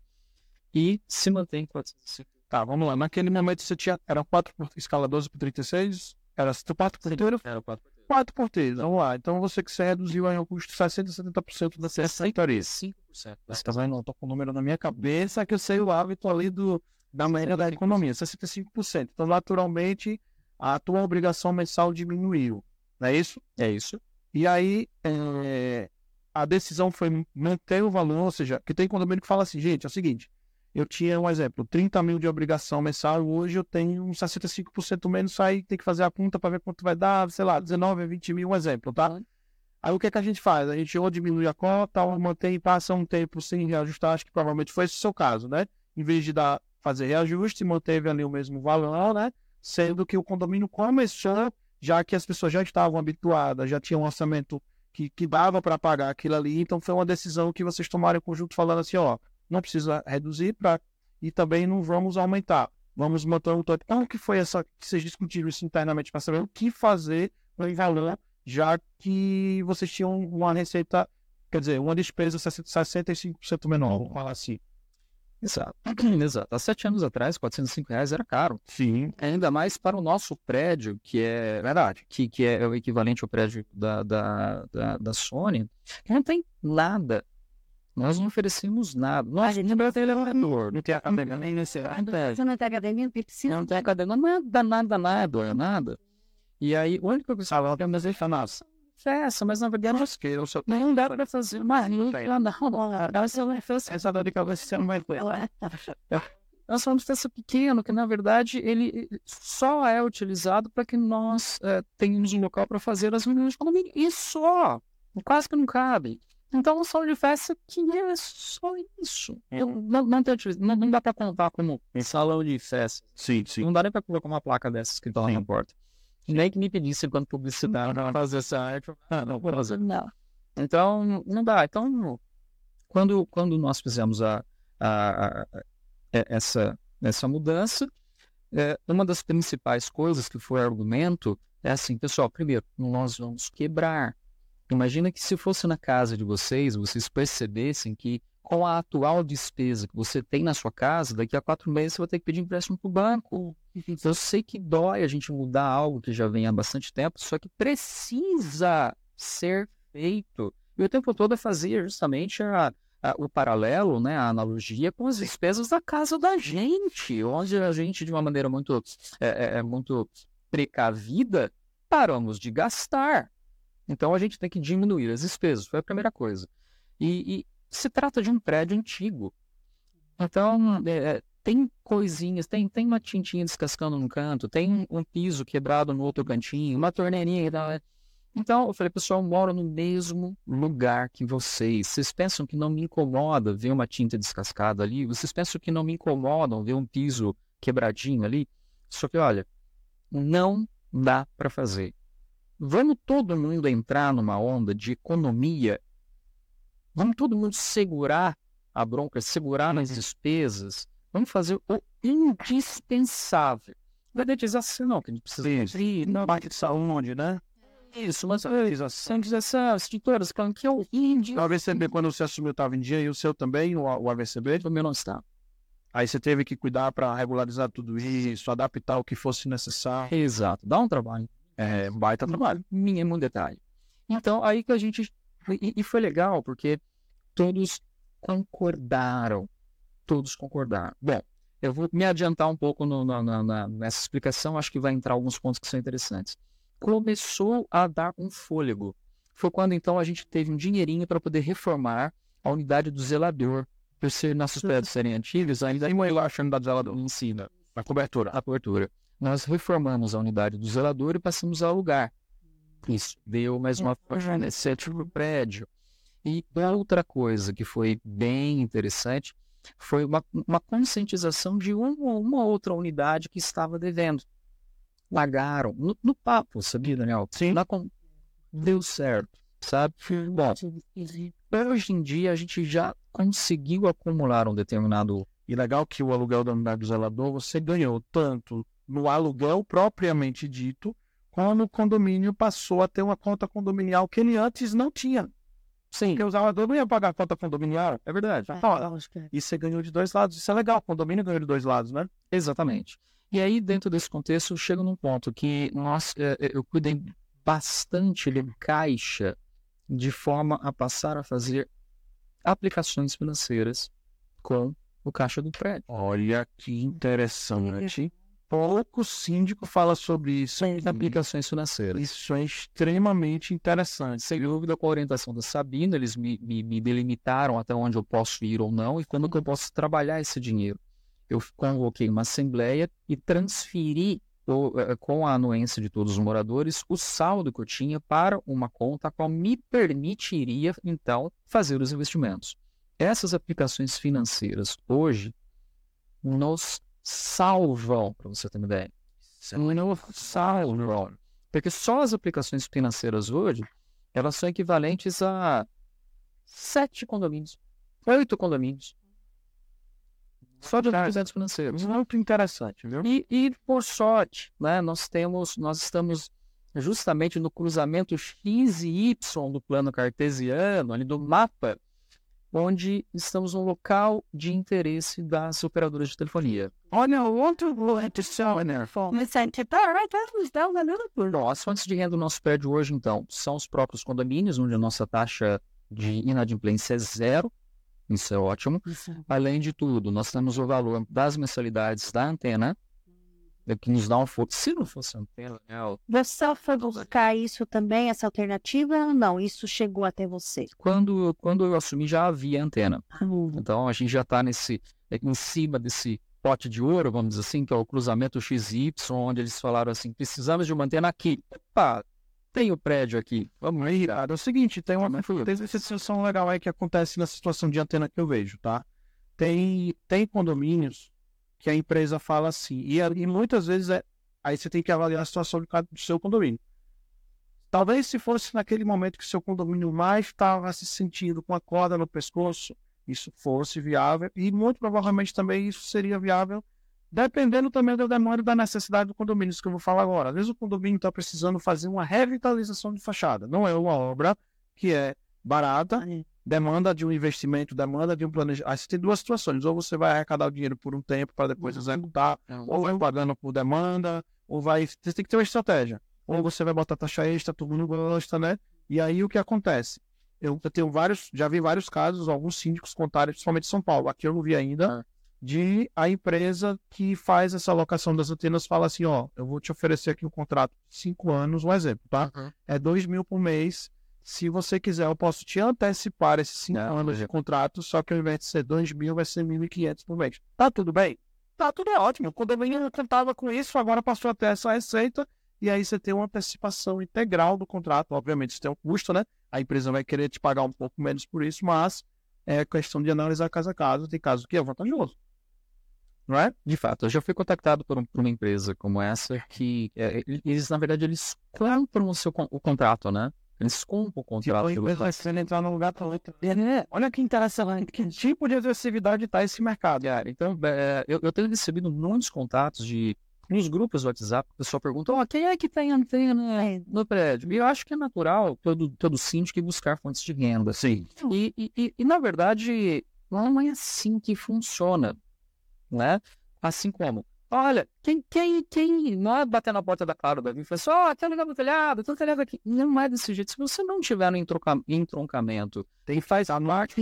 E se mantém 405. Tá, vamos lá. Naquele momento você tinha, era 4 por escala 12 por 36? Era 4 por inteiro? Era 4 por 4 por 3, vamos lá. Então você reduziu aí o custo 60%, 70% da secretaria. 5%. Você tá vendo? Eu tô com o número na minha cabeça que eu sei o hábito ali da maneira da economia, 65%. Então, naturalmente, a tua obrigação mensal diminuiu. Não é isso? É isso. E aí, a decisão foi manter o valor, ou seja, que tem condomínio que fala assim, gente, é o seguinte, eu tinha um exemplo, 30 mil de obrigação mensal, hoje eu tenho uns 65% menos, aí tem que fazer a conta para ver quanto vai dar, sei lá, 19 a 20 mil, um exemplo, tá? Aí o que a gente faz? A gente ou diminui a cota, ou mantém e passa um tempo sem reajustar, acho que provavelmente foi esse o seu caso, né? Em vez de fazer reajuste, manteve ali o mesmo valor, né? Sendo que o condomínio começou, já que as pessoas já estavam habituadas, já tinham um orçamento que dava para pagar aquilo ali, então foi uma decisão que vocês tomaram em conjunto falando assim, ó, não precisa reduzir e também não vamos aumentar. Vamos manter o total. Então, o que foi que vocês discutiram isso internamente para saber o que fazer no valor, já que vocês tinham uma receita, quer dizer, uma despesa 65% menor, vamos falar assim. Exato. Há 7 anos atrás, R$405 era caro. Sim. Ainda mais para o nosso prédio, que é verdade, que é o equivalente ao prédio da Sony, que não tem nada. Nós não oferecemos nada. A gente não tem elevador, não tem academia, nem Você não tem academia, piscina? Não tem academia, nada. E aí, o único que eu falava é mas deixa nossa. Festa, mas na verdade não dá para fazer mais. Essa dor de cabeça você não vai ter. Nós falamos de festa pequeno, que na verdade ele só é utilizado para que nós tenhamos um local para fazer as reuniões de condomínio. E só! Quase que não cabe. Então, um salão de festa que é só isso. Não dá para contar como salão de festa. Sim. Não dá nem para colocar uma placa dessa escrita lá na porta. Nem que me pedisse quando publicidade para fazer essa arte. Não vou fazer. Não. Então, não dá. Então, quando nós fizemos essa mudança, uma das principais coisas que foi argumento é assim, pessoal, primeiro, nós vamos quebrar. Imagina que se fosse na casa de vocês percebessem que com a atual despesa que você tem na sua casa, daqui a 4 meses você vai ter que pedir empréstimo para o banco. Eu sei que dói a gente mudar algo que já vem há bastante tempo, só que precisa ser feito. E o tempo todo é fazer justamente o paralelo, né, a analogia com as despesas da casa da gente, onde a gente, de uma maneira muito precavida, paramos de gastar. Então, a gente tem que diminuir as despesas. Foi a primeira coisa. E se trata de um prédio antigo. Então, tem coisinhas, tem uma tintinha descascando num canto, tem um piso quebrado no outro cantinho, uma torneirinha e tal. Então, eu falei, pessoal, eu moro no mesmo lugar que vocês. Vocês pensam que não me incomoda ver uma tinta descascada ali? Vocês pensam que não me incomodam ver um piso quebradinho ali? Só que, olha, não dá para fazer. Vamos todo mundo entrar numa onda de economia? Vamos todo mundo segurar a bronca, segurar nas despesas? Vamos fazer o indispensável. Vai dizer assim, não, que a gente precisa ir na parte de saúde, né? Isso, mas a estrutura, que é o índio. O AVCB, quando você assumiu, estava em dia, e o seu também, o AVCB? O meu não está. Aí você teve que cuidar para regularizar tudo isso, adaptar o que fosse necessário. Exato, dá um trabalho. Baita trabalho. Mínimo detalhe. Então, aí que a gente... E foi legal, porque todos concordaram. Bom, eu vou me adiantar um pouco nessa explicação, acho que vai entrar alguns pontos que são interessantes. Começou a dar um fôlego. Foi quando, então, a gente teve um dinheirinho para poder reformar a unidade do zelador. Por ser nossos prédios serem antigos, ainda eu acho a unidade do zelador em cima, a cobertura. Nós reformamos a unidade do zelador e passamos a alugar. Isso deu mais uma fortalecimento para o prédio. E outra coisa que foi bem interessante foi uma conscientização de uma outra unidade que estava devendo. Largaram no papo, sabia, Daniel? Sim. Deu certo, sabe? Bom, hoje em dia a gente já conseguiu acumular um determinado... E legal que o aluguel da unidade do zelador você ganhou tanto no aluguel propriamente dito, quando o condomínio passou a ter uma conta condominial que ele antes não tinha. Sim. Porque o zelador não ia pagar a conta condominial. É verdade. E você ganhou de 2 lados. Isso é legal, o condomínio ganhou de 2 lados, né? Exatamente. E aí, dentro desse contexto, chega num ponto que eu cuidei bastante de caixa de forma a passar a fazer aplicações financeiras com o caixa do prédio. Olha que interessante. Pouco síndico fala sobre isso. Aplicações financeiras. Isso é extremamente interessante. Sem dúvida, com a orientação da Sabina, eles me delimitaram até onde eu posso ir ou não e quando que eu posso trabalhar esse dinheiro. Eu convoquei uma assembleia e transferi com a anuência de todos os moradores o saldo que eu tinha para uma conta a qual me permitiria, então, fazer os investimentos. Essas aplicações financeiras hoje nos salvam, para você ter uma ideia. Salvam. Porque só as aplicações financeiras hoje, elas são equivalentes a 7 condomínios, 8 condomínios. Só de aplicações financeiros. Muito interessante, viu? E por sorte, né, nós estamos justamente no cruzamento X e Y do plano cartesiano, ali do mapa, onde estamos no local de interesse das operadoras de telefonia. Olha, outro né? As fontes de renda do nosso prédio hoje, então, são os próprios condomínios, onde a nossa taxa de inadimplência é 0. Isso é ótimo. Além de tudo, nós temos o valor das mensalidades da antena, que nos dá um foco. Se não fosse antena, Você foi buscar isso também, essa alternativa, ou não? Isso chegou até você? Quando eu assumi, já havia antena. Então, a gente já está em cima desse pote de ouro, vamos dizer assim, que é o cruzamento XY, onde eles falaram assim, precisamos de uma antena aqui. Opa, tem o prédio aqui. Vamos aí, é o seguinte, tem uma situação legal aí que acontece nessa situação de antena que eu vejo, tá? Tem condomínios que a empresa fala assim, e muitas vezes aí você tem que avaliar a situação do seu condomínio. Talvez se fosse naquele momento que seu condomínio mais estava se sentindo com a corda no pescoço, isso fosse viável, e muito provavelmente também isso seria viável, dependendo também da demanda e da necessidade do condomínio, isso que eu vou falar agora. Às vezes o condomínio está precisando fazer uma revitalização de fachada. Não é uma obra que é barata, demanda de um investimento, demanda de um planejamento. Aí você tem duas situações. Ou você vai arrecadar o dinheiro por um tempo para depois executar, ou vai pagando por demanda, você tem que ter uma estratégia. Ou você vai botar taxa extra, todo mundo gosta, né? E aí o que acontece? Eu tenho já vi vários casos, alguns síndicos contarem, principalmente em São Paulo, aqui eu não vi ainda, de a empresa que faz essa alocação das antenas fala assim, ó, eu vou te oferecer aqui um contrato de 5 anos, um exemplo, tá? É 2 mil por mês. Se você quiser, eu posso te antecipar esses 5 anos de contrato, só que ao invés de ser 2 mil, vai ser 1.500 por mês. Tá tudo bem? Tá tudo ótimo. Quando eu contava com isso, agora passou a ter essa receita, e aí você tem uma antecipação integral do contrato. Obviamente, isso tem um custo, né? A empresa vai querer te pagar um pouco menos por isso, mas é questão de analisar caso a caso. Tem caso que é vantajoso. Não é? De fato, eu já fui contactado por uma empresa como essa que eles, na verdade, eles compram o contrato, né? Eles compram o contrato. Você entrar no lugar olha que interessante, que tipo de agressividade está esse mercado. Então, eu tenho recebido muitos contatos nos grupos do WhatsApp, o pessoal pergunta, quem é que tem antena no prédio? E eu acho que é natural todo síndico buscar fontes de renda. Sim. E na verdade, não é assim que funciona, né? Assim como, olha, quem não é bater na porta da Claro da Vivo e falar assim, quer ligar no telhado, tem um telhado aqui. Não é desse jeito. Se você não tiver no entroncamento, faz a marketing,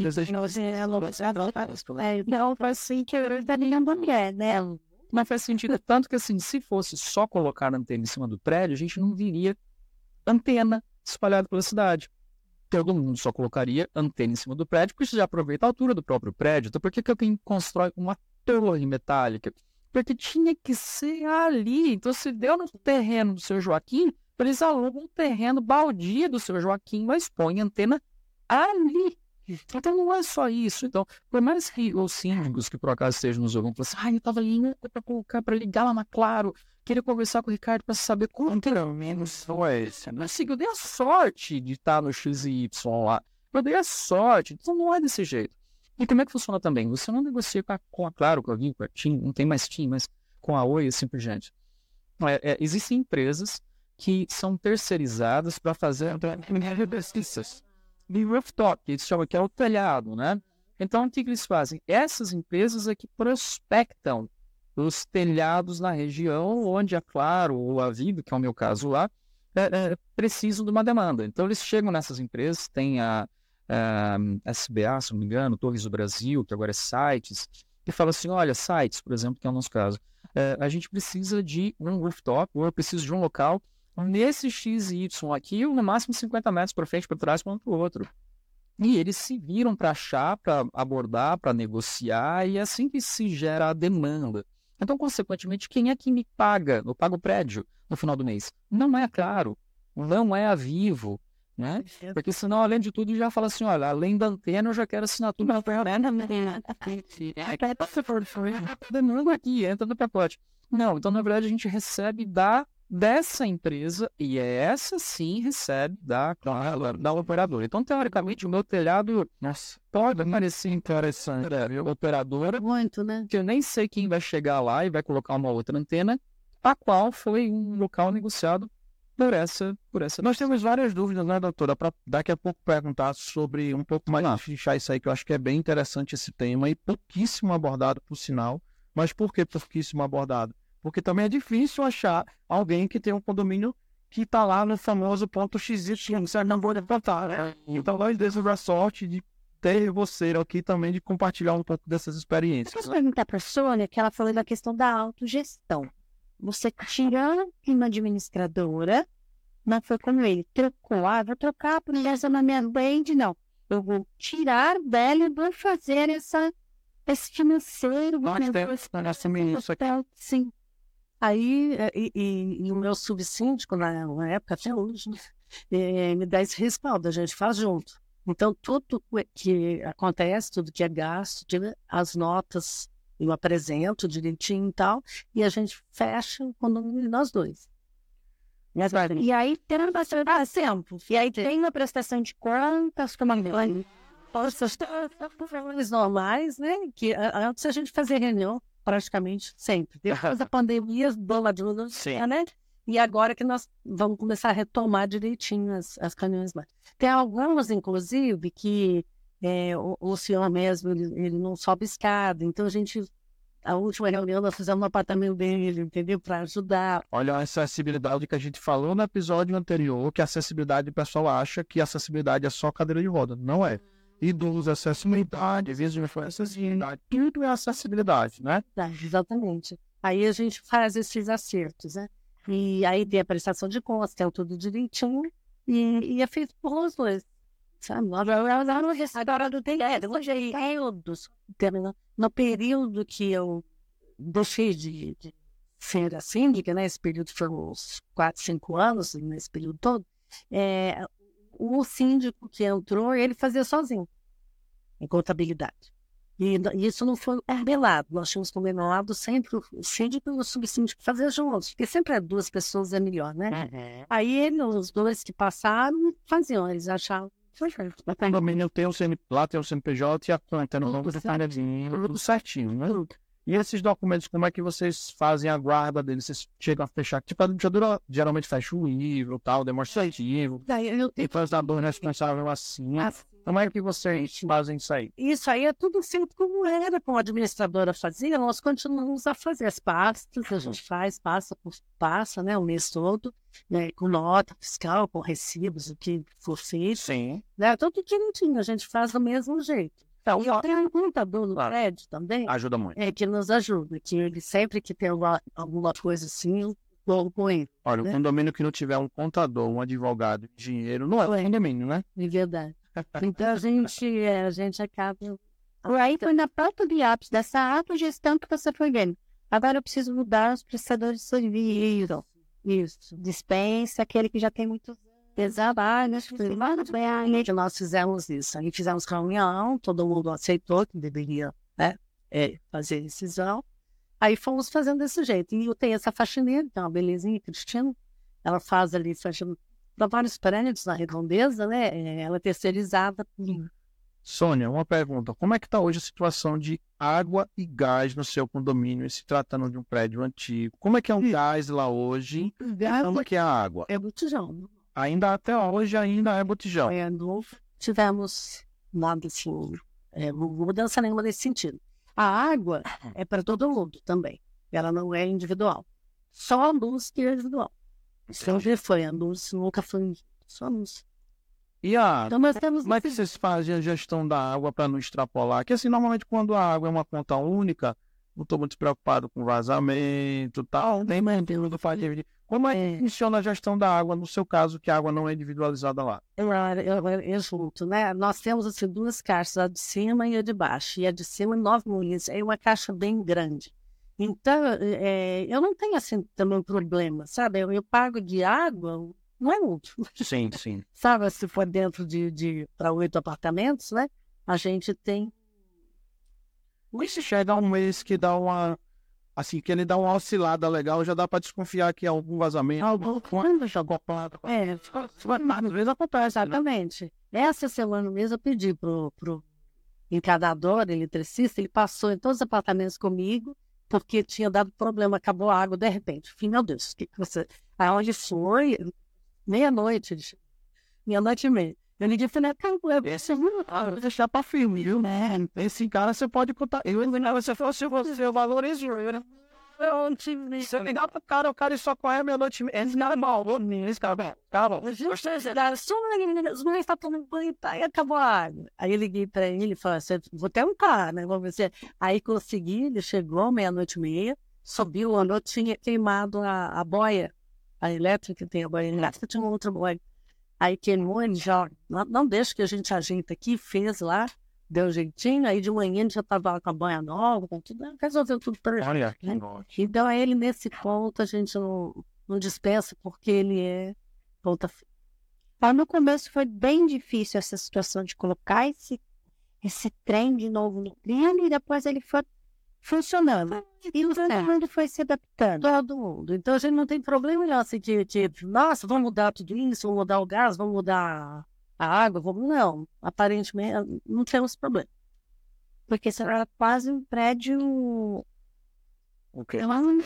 não faz sentido, tá ligando a mulher, né? Mas faz sentido, tanto que assim, se fosse só colocar a antena em cima do prédio, a gente não viria antena espalhada pela cidade. Todo mundo só colocaria antena em cima do prédio, porque você já aproveita a altura do próprio prédio. Então por que alguém constrói uma torre metálica? Porque tinha que ser ali. Então se deu no terreno do seu Joaquim, eles alugam um terreno baldio do seu Joaquim, mas põe antena ali. Então não é só isso. Então, por mais que os síndicos que por acaso estejam nos ouvindo, falam assim, eu tava louco para colocar, para ligar lá na Claro, queria conversar com o Ricardo para saber quanto era menos só esse. Mas assim, eu dei a sorte de estar no XY lá. Eu dei a sorte. Então não é desse jeito. E como é que funciona também? Você não negocia com a Claro, com a Vivo, com a TIM, não tem mais TIM, mas com a Oi e assim por diante. Existem empresas que são terceirizadas para fazer pesquisas de rooftop, que eles chamam que é o telhado, né? Então, o que eles fazem? Essas empresas é que prospectam os telhados na região onde a Claro ou a Vivo, que é o meu caso lá, precisam de uma demanda. Então, eles chegam nessas empresas, tem a SBA, se não me engano, Torres do Brasil, que agora é Sites, e fala assim, olha, Sites, por exemplo, que é o nosso caso, a gente precisa de um rooftop, ou eu preciso de um local nesse X e Y aqui, no máximo 50 metros para frente, para trás, para um para o outro. E eles se viram para achar, para abordar, para negociar, e é assim que se gera a demanda. Então, consequentemente, quem é que me paga? Eu pago o prédio no final do mês. Não é a Claro, não é a Vivo, né? Porque senão, além de tudo, já fala assim, olha, além da antena, eu já quero assinatura. Demanda aqui, entra no pacote. Não, então, na verdade, a gente recebe dessa empresa, e essa sim recebe da operadora. Então, teoricamente, o meu telhado, pode parecer interessante, operadora, muito, né? Que eu nem sei quem vai chegar lá e vai colocar uma outra antena, a qual foi um local negociado por essa. Nós temos várias dúvidas, né, doutora? Para daqui a pouco perguntar sobre um pouco mais de isso aí, que eu acho que é bem interessante esse tema e pouquíssimo abordado, por sinal. Mas por que pouquíssimo abordado? Porque também é difícil achar alguém que tem um condomínio que está lá no famoso ponto XY, que você não pode plantar, né? Então, nós desejamos a sorte de ter você aqui também, de compartilhar um pouco dessas experiências. Posso perguntar para a Sônia, que ela falou da questão da autogestão. Você tira uma administradora, mas foi como ele trocou. Vou trocar por essa na minha blend, não. Eu vou tirar dela e vou fazer esse financeiro. Nós temos isso aqui. Sim. Aí, e o meu subsíndico, na época, até hoje, me dá esse respaldo, a gente faz junto. Então, tudo que acontece, tudo que é gasto, as notas eu apresento direitinho e tal, e a gente fecha o condomínio nós dois. E aí tem uma tempo. E aí tem uma prestação de contas, como os normais, né? Que antes a gente fazia reunião praticamente sempre. Depois da pandemia, né? E agora que nós vamos começar a retomar direitinho as reuniões lá. Tem algumas, inclusive, que o senhor mesmo, ele não sobe escada. Então a última reunião nós fizemos no apartamento dele, entendeu? Para ajudar. Olha a acessibilidade que a gente falou no episódio anterior, que a acessibilidade, o pessoal acha que a acessibilidade é só cadeira de roda. Não é. Idoso, acessibilidade, acessibilidade, tudo é acessibilidade, né? Exatamente. Aí a gente faz esses acertos, né? E aí tem a prestação de contas, tem tudo direitinho, e é feito por nós dois. Sabe? Agora não tem no período que eu deixei de ser a síndica, né? Esse período foi uns 4, 5 anos, nesse período todo, o síndico que entrou, ele fazia sozinho, em contabilidade. E isso não foi combinado. Nós tínhamos combinado sempre o síndico e o subsíndico fazer juntos, porque sempre 2 pessoas é melhor, né? Uhum. Aí os 2 que passaram faziam, eles achavam. No condomínio lá tem o CNPJ e a conta no nome tudo certinho, né? E esses documentos, como é que vocês fazem a guarda deles? Vocês chegam a fechar? Tipo, a ditadura geralmente fecha o livro, tal, demonstrativo. E faz da dor responsável assim. Como é que vocês fazem isso aí? Isso aí é tudo feito como era, como a administradora fazia. Nós continuamos a fazer as pastas, a gente faz, passa, né, o mês todo, né, com nota fiscal, com recibos, o que for feito. Sim. Né, tudo direitinho, a gente faz do mesmo jeito. Então, e tem um contador no prédio também. Ajuda muito. Que nos ajuda, que ele sempre que tem alguma coisa assim, eu vou com ele. Olha, né? O condomínio que não tiver um contador, um advogado, dinheiro, não é um condomínio, né? É verdade. Então a gente acaba. Aí foi na própria biópsia dessa autogestão que você foi vendo. Agora eu preciso mudar os prestadores de serviço. Isso. Dispensa, aquele que já tem muitos trabalhos. Nós fizemos isso. Aí fizemos reunião, todo mundo aceitou que deveria, né, fazer decisão. Aí fomos fazendo desse jeito. E eu tenho essa faxineira, que é uma belezinha, Cristina. Ela faz ali faxina para vários prédios na Redondeza, né? Ela é terceirizada por mim. Sônia, uma pergunta. Como é que está hoje a situação de água e gás no seu condomínio, se tratando de um prédio antigo? Como é que é o gás lá hoje? Como é que é a água? É botijão. Ainda até hoje ainda é botijão. Tivemos nada assim, mudança nenhuma nesse sentido. A água é para todo mundo também. Ela não é individual. Só a luz que é individual. Sempre foi a luz, nunca foi só a luz. E a água? Então, nós temos como é que vocês fazem a gestão da água para não extrapolar? Que assim, normalmente quando a água é uma conta única, não estou muito preocupado com vazamento e tal, nem mais do faz dividir. Como é que funciona a gestão da água, no seu caso, que a água não é individualizada lá? Eu junto, né? Nós temos assim 2 caixas, a de cima e a de baixo. E a de cima, 9 molinos. É uma caixa bem grande. Então, eu não tenho assim também problema, sabe? Eu pago de água, não é muito. Sim, sim. Sabe, se for dentro para 8 apartamentos, né? A gente tem. E se chega um mês que dá uma. Assim, que ele dá uma oscilada legal, já dá para desconfiar que é algum vazamento. Quando já acoplado. Às vezes acontece. Exatamente. Essa semana mesmo eu pedi pro encadador, eletricista, ele passou em todos os apartamentos comigo, porque tinha dado problema, acabou a água de repente. Meu Deus, o que você. Aonde foi? Meia-noite e meia. Eu liguei e falei, esse vou deixar para filme, viu? Esse cara você pode contar. Se fosse você, eu valorizo. Você ligar pro cara, o cara só corre meia-noite. Esse cara é mal, esse cara os meninos estão tomando banho e acabou a água. Aí eu liguei para ele e falei, vou ter um carro, né? Aí consegui, ele chegou meia-noite e meia, subiu, a noite tinha queimado a boia, a elétrica, tem a boia elétrica, tinha uma outra boia. Aí queimou, ele já, não deixa que a gente ajeita aqui, fez lá, deu jeitinho, aí de manhã ele já estava com a banha nova, com tudo, resolveu tudo para ele. Olha, né? Então aí ele, nesse ponto, a gente não dispensa, porque ele é ponta firme. No começo foi bem difícil essa situação de colocar esse trem de novo no trilho e depois ele foi funcionando. E todo mundo foi se adaptando. Todo mundo. Então a gente não tem problema não, assim, de nossa, vamos mudar tudo isso, vamos mudar o gás, vamos mudar a água, não. Aparentemente não temos problema. Porque isso era quase um prédio... Ok.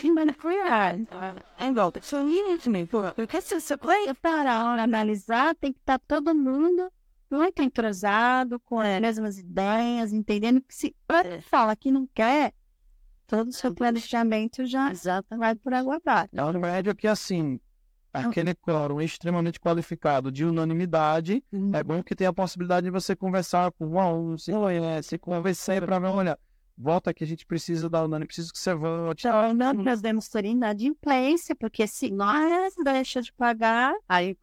Porque se você for parar, analisar, tem que estar todo mundo muito entrosado, com as mesmas ideias, entendendo que se fala que não quer, todo o seu planejamento já vai por água abaixo. É um prédio que, assim, aquele quórum extremamente qualificado de unanimidade, é bom que tenha a possibilidade de você conversar com se conhece, conversar para ver, olha, volta que a gente precisa da unânime, preciso que você volte. Então, nós demos toda inadimplência, porque se nós deixa de pagar, aí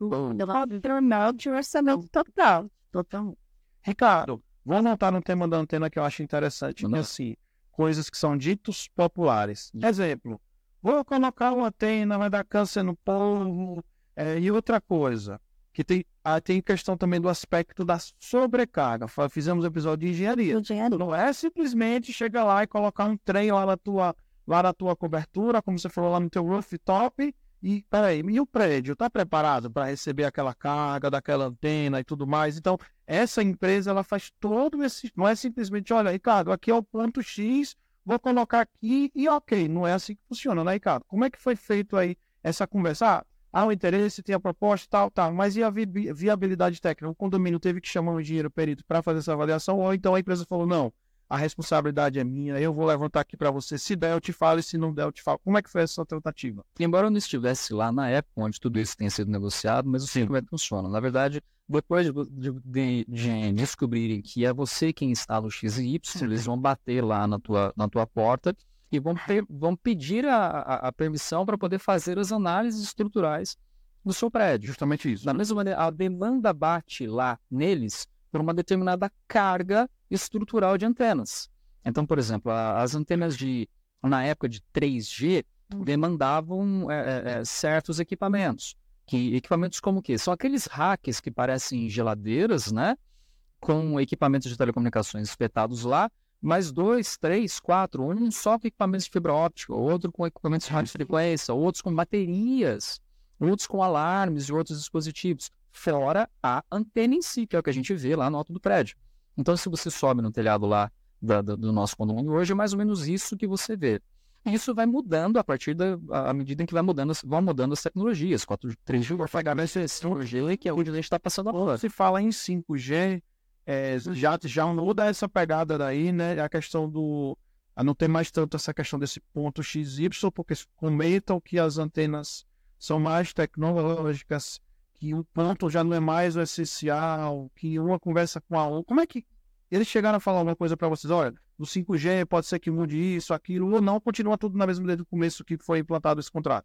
o de orçamento total. Ricardo, vamos voltar no tema da antena que eu acho interessante, que assim, coisas que são ditos populares. Exemplo, vou colocar uma antena, vai dar câncer no povo, e outra coisa, que tem questão também do aspecto da sobrecarga. Fizemos um episódio de engenharia. Não é simplesmente chegar lá e colocar um trem lá na tua cobertura, como você falou lá no teu rooftop, e peraí, e o prédio está preparado para receber aquela carga daquela antena e tudo mais? Então, essa empresa, ela faz todo esse... Não é simplesmente, olha, Ricardo, aqui é o ponto X, vou colocar aqui e ok. Não é assim que funciona, né, Ricardo? Como é que foi feito aí essa conversa? O interesse, tem a proposta, tal, mas e a viabilidade técnica? O condomínio teve que chamar um engenheiro perito para fazer essa avaliação, ou então a empresa falou, não, a responsabilidade é minha, eu vou levantar aqui para você, se der eu te falo, e se não der eu te falo. Como é que foi essa tentativa? Embora eu não estivesse lá na época onde tudo isso tenha sido negociado, mas eu sei como é que funciona. Na verdade, depois de descobrirem que é você quem está no X e Y, eles vão bater lá na tua porta e vão pedir a permissão para poder fazer as análises estruturais do seu prédio. Justamente isso. Da mesma maneira, a demanda bate lá neles por uma determinada carga estrutural de antenas. Então, por exemplo, as antenas na época de 3G demandavam certos equipamentos. Equipamentos como o quê? São aqueles racks que parecem geladeiras, né? Com equipamentos de telecomunicações espetados lá, mais 2, 3, 4, um só com equipamentos de fibra óptica, outro com equipamentos de radiofrequência, outros com baterias, outros com alarmes e outros dispositivos, fora a antena em si, que é o que a gente vê lá no alto do prédio. Então, se você sobe no telhado lá do nosso condomínio hoje, é mais ou menos isso que você vê. Isso vai mudando à medida em que vão mudando as tecnologias. 3G vai pagar essa tecnologia que é onde a gente está passando agora. Se fala em 5G, já muda essa pegada daí, né? A questão a não ter mais tanto essa questão desse ponto XY, porque comentam que as antenas são mais tecnológicas, que o ponto já não é mais o essencial, que uma conversa com a outra. Como é que eles chegaram a falar alguma coisa para vocês? Olha, no 5G pode ser que mude isso, aquilo, ou não, continua tudo na mesma desde o começo que foi implantado esse contrato?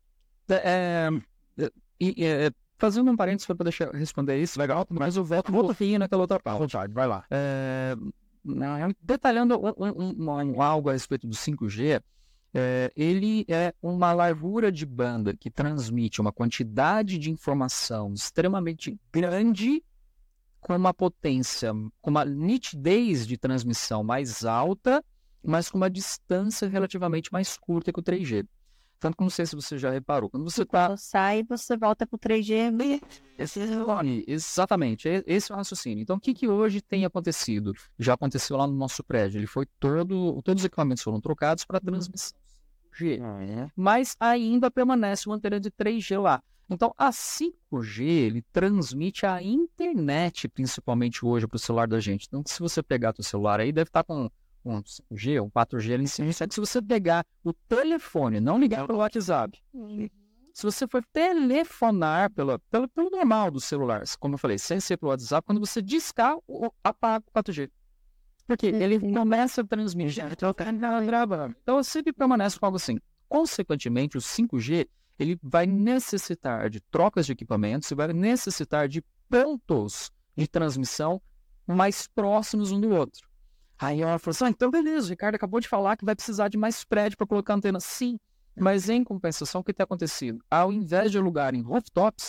Fazendo um parênteses para poder responder isso, legal, mas eu volto um pouquinho naquela outra parte. Vai lá. Detalhando algo a respeito do 5G, ele é uma largura de banda que transmite uma quantidade de informação extremamente grande, com uma potência, com uma nitidez de transmissão mais alta, mas com uma distância relativamente mais curta que o 3G. Tanto que não sei se você já reparou. Quando você sai, você volta para o 3G. Exatamente, esse é o raciocínio. Então, o que hoje tem acontecido? Já aconteceu lá no nosso prédio. Todos os equipamentos foram trocados para transmissão 5G. Mas ainda permanece uma antena de 3G lá. Então, a 5G, ele transmite a internet, principalmente hoje, para o celular da gente. Então, se você pegar o seu celular aí, deve estar com um 5G, um 4G ali em cima. Se você pegar o telefone, não ligar pelo WhatsApp, se você for telefonar pelo normal do celular, como eu falei, sem ser pelo WhatsApp, quando você discar, apaga o 4G. Porque ele começa a transmitir. Então, sempre permanece com algo assim. Consequentemente, o 5G, ele vai necessitar de trocas de equipamentos e vai necessitar de pontos de transmissão mais próximos um do outro. Aí ela falou assim, então beleza, o Ricardo acabou de falar que vai precisar de mais prédio para colocar antena. Sim, mas em compensação, o que tem acontecido? Ao invés de alugarem rooftops,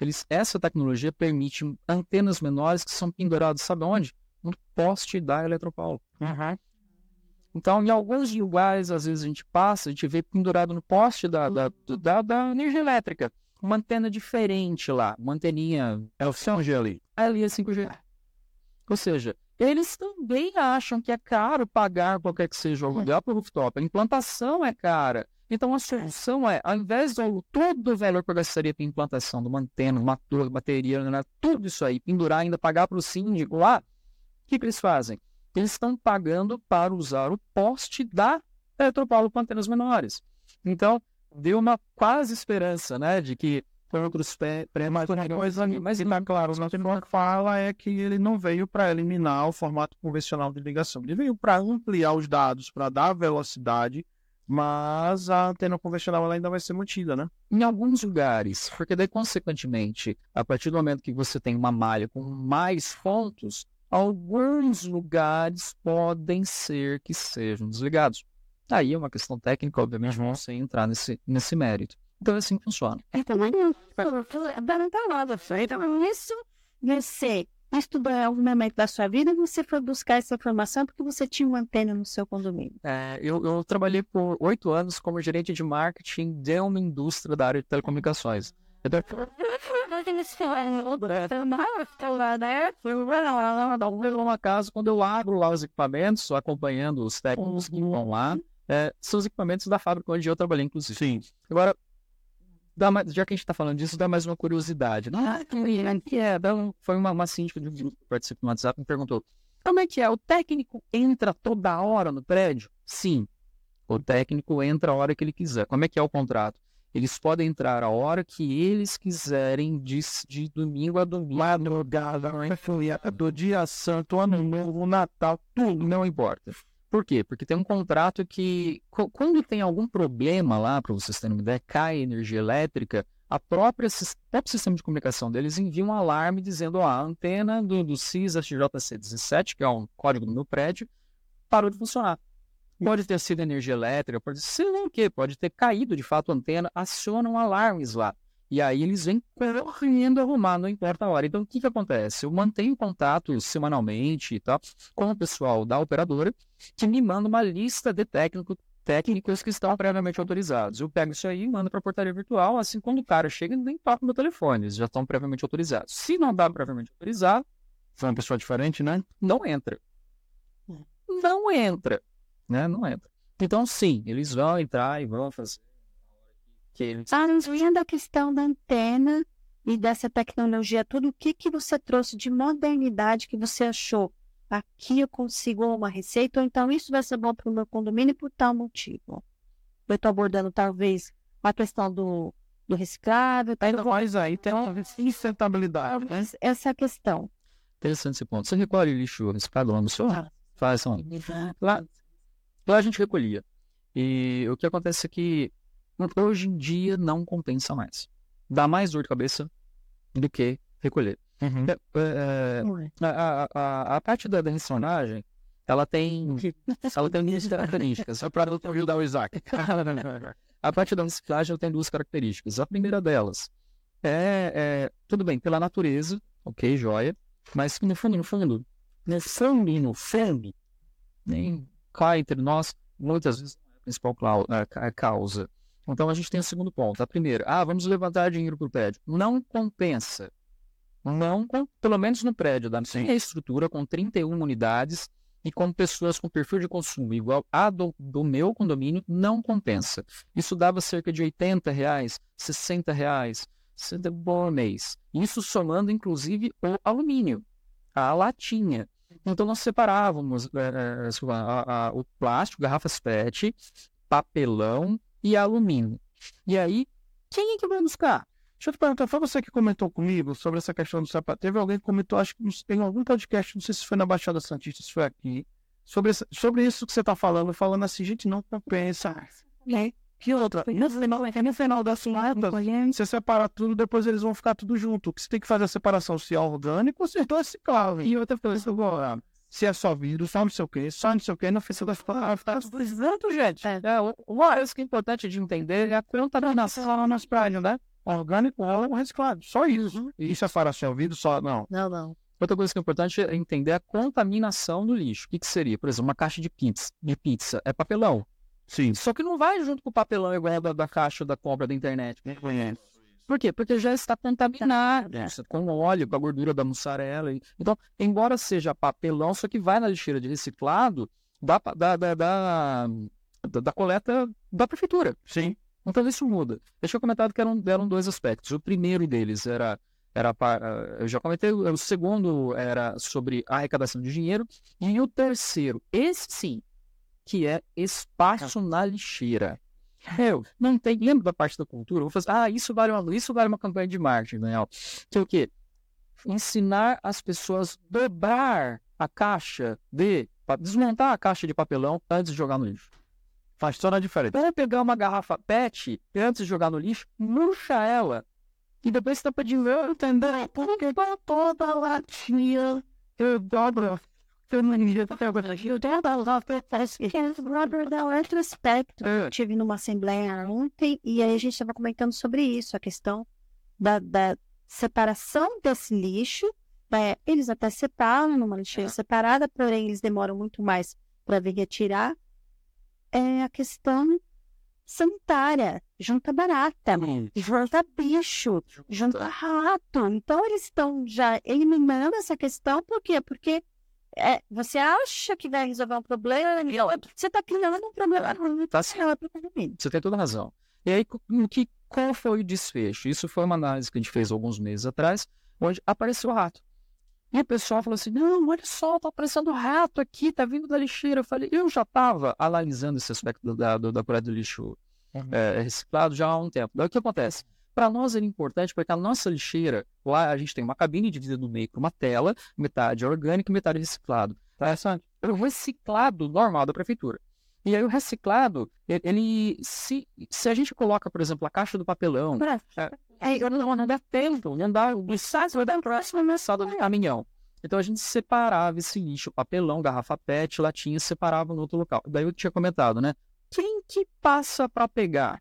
Essa tecnologia permite antenas menores que são penduradas, sabe onde? No poste da Eletropaulo. Então, em alguns lugares, às vezes a gente passa, a gente vê pendurado no poste da energia elétrica, uma antena diferente lá, uma anteninha... É o 5G ali. Ali é 5G. Ou seja, eles também acham que é caro pagar qualquer que seja o lugar para o rooftop. A implantação é cara. Então, a solução é, ao invés de todo o valor que eu gastaria para implantação de uma antena, uma torre, bateria, né, tudo isso aí, pendurar, ainda pagar para o síndico lá, o que eles fazem? Eles estão pagando para usar o poste da Eletropaulo com antenas menores. Então, deu uma quase esperança, né, de que outros mas uma coisa, mas tá claro, o que ele fala é que ele não veio para eliminar o formato convencional de ligação. Ele veio para ampliar os dados, para dar velocidade, mas a antena convencional ela ainda vai ser mantida, né? Em alguns lugares, porque daí, consequentemente, a partir do momento que você tem uma malha com mais pontos, alguns lugares podem ser que sejam desligados. Aí é uma questão técnica, obviamente, não sei entrar nesse mérito. Então, assim funciona. Então, isso você estudou em algum momento da sua vida e você foi buscar essa informação porque você tinha uma antena no seu condomínio. Eu trabalhei por 8 anos como gerente de marketing de uma indústria da área de telecomunicações. Uma casa, quando eu abro lá os equipamentos, acompanhando os técnicos que vão lá, são os equipamentos da fábrica onde eu trabalhei, inclusive. Sim. Agora, já que a gente está falando disso, dá mais uma curiosidade. Foi uma síndica de um grupo que participa no WhatsApp me perguntou: como é que é? O técnico entra toda hora no prédio? Sim, o técnico entra a hora que ele quiser. Como é que é o contrato? Eles podem entrar a hora que eles quiserem, de domingo a domingo. Madrugada, do dia santo, ano novo, Natal, tudo, não importa. Por quê? Porque tem um contrato que, quando tem algum problema lá, para vocês terem uma ideia, cai energia elétrica, o próprio sistema de comunicação deles envia um alarme dizendo: a antena do CIS SJC17, que é um código do meu prédio, parou de funcionar. Pode ter sido energia elétrica, pode ser o quê? Pode ter caído de fato a antena, acionam alarmes lá. E aí eles vêm correndo arrumar, não importa a hora. Então, o que acontece? Eu mantenho contato semanalmente, tá, com o pessoal da operadora, que me manda uma lista de técnicos que estão previamente autorizados. Eu pego isso aí e mando para a portaria virtual. Assim, quando o cara chega, nem toca meu telefone, eles já estão previamente autorizados. Se não dá previamente autorizado, foi uma pessoa diferente, né? Não entra. Não entra. Né? Não entra. Então, sim, eles vão entrar e vão fazer. Vendo a questão da antena e dessa tecnologia, tudo o que você trouxe de modernidade que você achou? Aqui eu consigo uma receita, ou então isso vai ser bom para o meu condomínio por tal motivo. Eu estou abordando talvez a questão do reciclável. Mas aí tem uma sustentabilidade, né? Essa é a questão. Interessante esse ponto. Você recolhe lixo reciclado lá no seu? Faz assim. Lá a gente recolhia. E o que acontece é que hoje em dia não compensa mais. Dá mais dor de cabeça do que recolher. A parte da reciclagem, ela tem duas características. Só para não ajudar o Isaac. A parte da reciclagem tem duas características. A primeira delas tudo bem, pela natureza, ok, joia, mas no fundo, nem cá entre nós, muitas vezes é a principal causa. Então a gente tem o segundo ponto. A primeira, vamos levantar dinheiro para o prédio. Não compensa. Pelo menos no prédio da minha estrutura, com 31 unidades e com pessoas com perfil de consumo igual a do meu condomínio, não compensa. Isso dava cerca de R$80, R$60 por mês. Isso somando, inclusive, o alumínio, a latinha. Então, nós separávamos o plástico, garrafas PET, papelão e alumínio. E aí, quem é que vai buscar? Deixa eu te perguntar, foi você que comentou comigo sobre essa questão do sapato? Teve alguém que comentou, acho que em algum podcast, não sei se foi na Baixada Santista, se foi aqui, sobre isso que você está falando assim, gente, não compensa. Que outra? No final das contas, você separa tudo, depois eles vão ficar tudo junto. O que você tem que fazer a separação, se é orgânico ou se é reciclável. E outra coisa, agora, se é só vidro, só não sei o quê, não fez das palavras, tá tudo junto, gente. Uma coisa que é importante de entender é a contaminação lá nas praias, né? orgânico ou reciclado. Só isso. Isso é para ser ouvido só? Não. Não. Outra coisa que é importante é entender a contaminação do lixo. O que seria? Por exemplo, uma caixa de pizza é papelão. Sim. Só que não vai junto com o papelão igual da caixa da compra da internet. Por quê? Porque já está contaminado com óleo, com a gordura da mussarela. Então, embora seja papelão, só que vai na lixeira de reciclado da coleta da prefeitura. Sim. Então, isso muda. Deixa eu comentar que eram dois aspectos. O primeiro deles eu já comentei, o segundo era sobre a arrecadação de dinheiro, e o terceiro, esse sim, que é espaço na lixeira. Não tem, lembra da parte da cultura? Eu vou fazer, isso vale uma campanha de marketing, Daniel. Que é o quê? Ensinar as pessoas a dobrar a caixa desmontar a caixa de papelão antes de jogar no lixo. Faz toda a diferença. Vai pegar uma garrafa PET antes de jogar no lixo, murcha ela. E depois você tá pedindo, eu entender porque para toda latinha eu dobro. Outro aspecto. Eu tive numa assembleia ontem e aí a gente estava comentando sobre isso, a questão da separação desse lixo. Eles até separam numa lixeira separada, porém eles demoram muito mais para vir retirar. É a questão sanitária, junta barata, junta bicho, junta rato. Então, eles estão já eliminando essa questão. Por quê? Porque você acha que vai resolver um problema, você está criando um problema. Você tem toda a razão. E aí, qual foi o desfecho? Isso foi uma análise que a gente fez alguns meses atrás, onde apareceu o rato. E o pessoal falou assim, não, olha só, tá aparecendo rato aqui, tá vindo da lixeira. Eu falei, eu já estava analisando esse aspecto da coleta do lixo reciclado já há um tempo. Daí o que acontece? Para nós era importante, porque a nossa lixeira, lá a gente tem uma cabine dividida no meio com uma tela, metade orgânico e metade reciclado. É o reciclado normal da prefeitura. E aí o reciclado, se a gente coloca, por exemplo, a caixa do papelão, não dá tempo, não dá, vai dar próxima mensada do caminhão. Então a gente separava esse lixo, papelão, garrafa PET, latinha, separava no outro local. Daí eu tinha comentado, né? Quem que passa para pegar?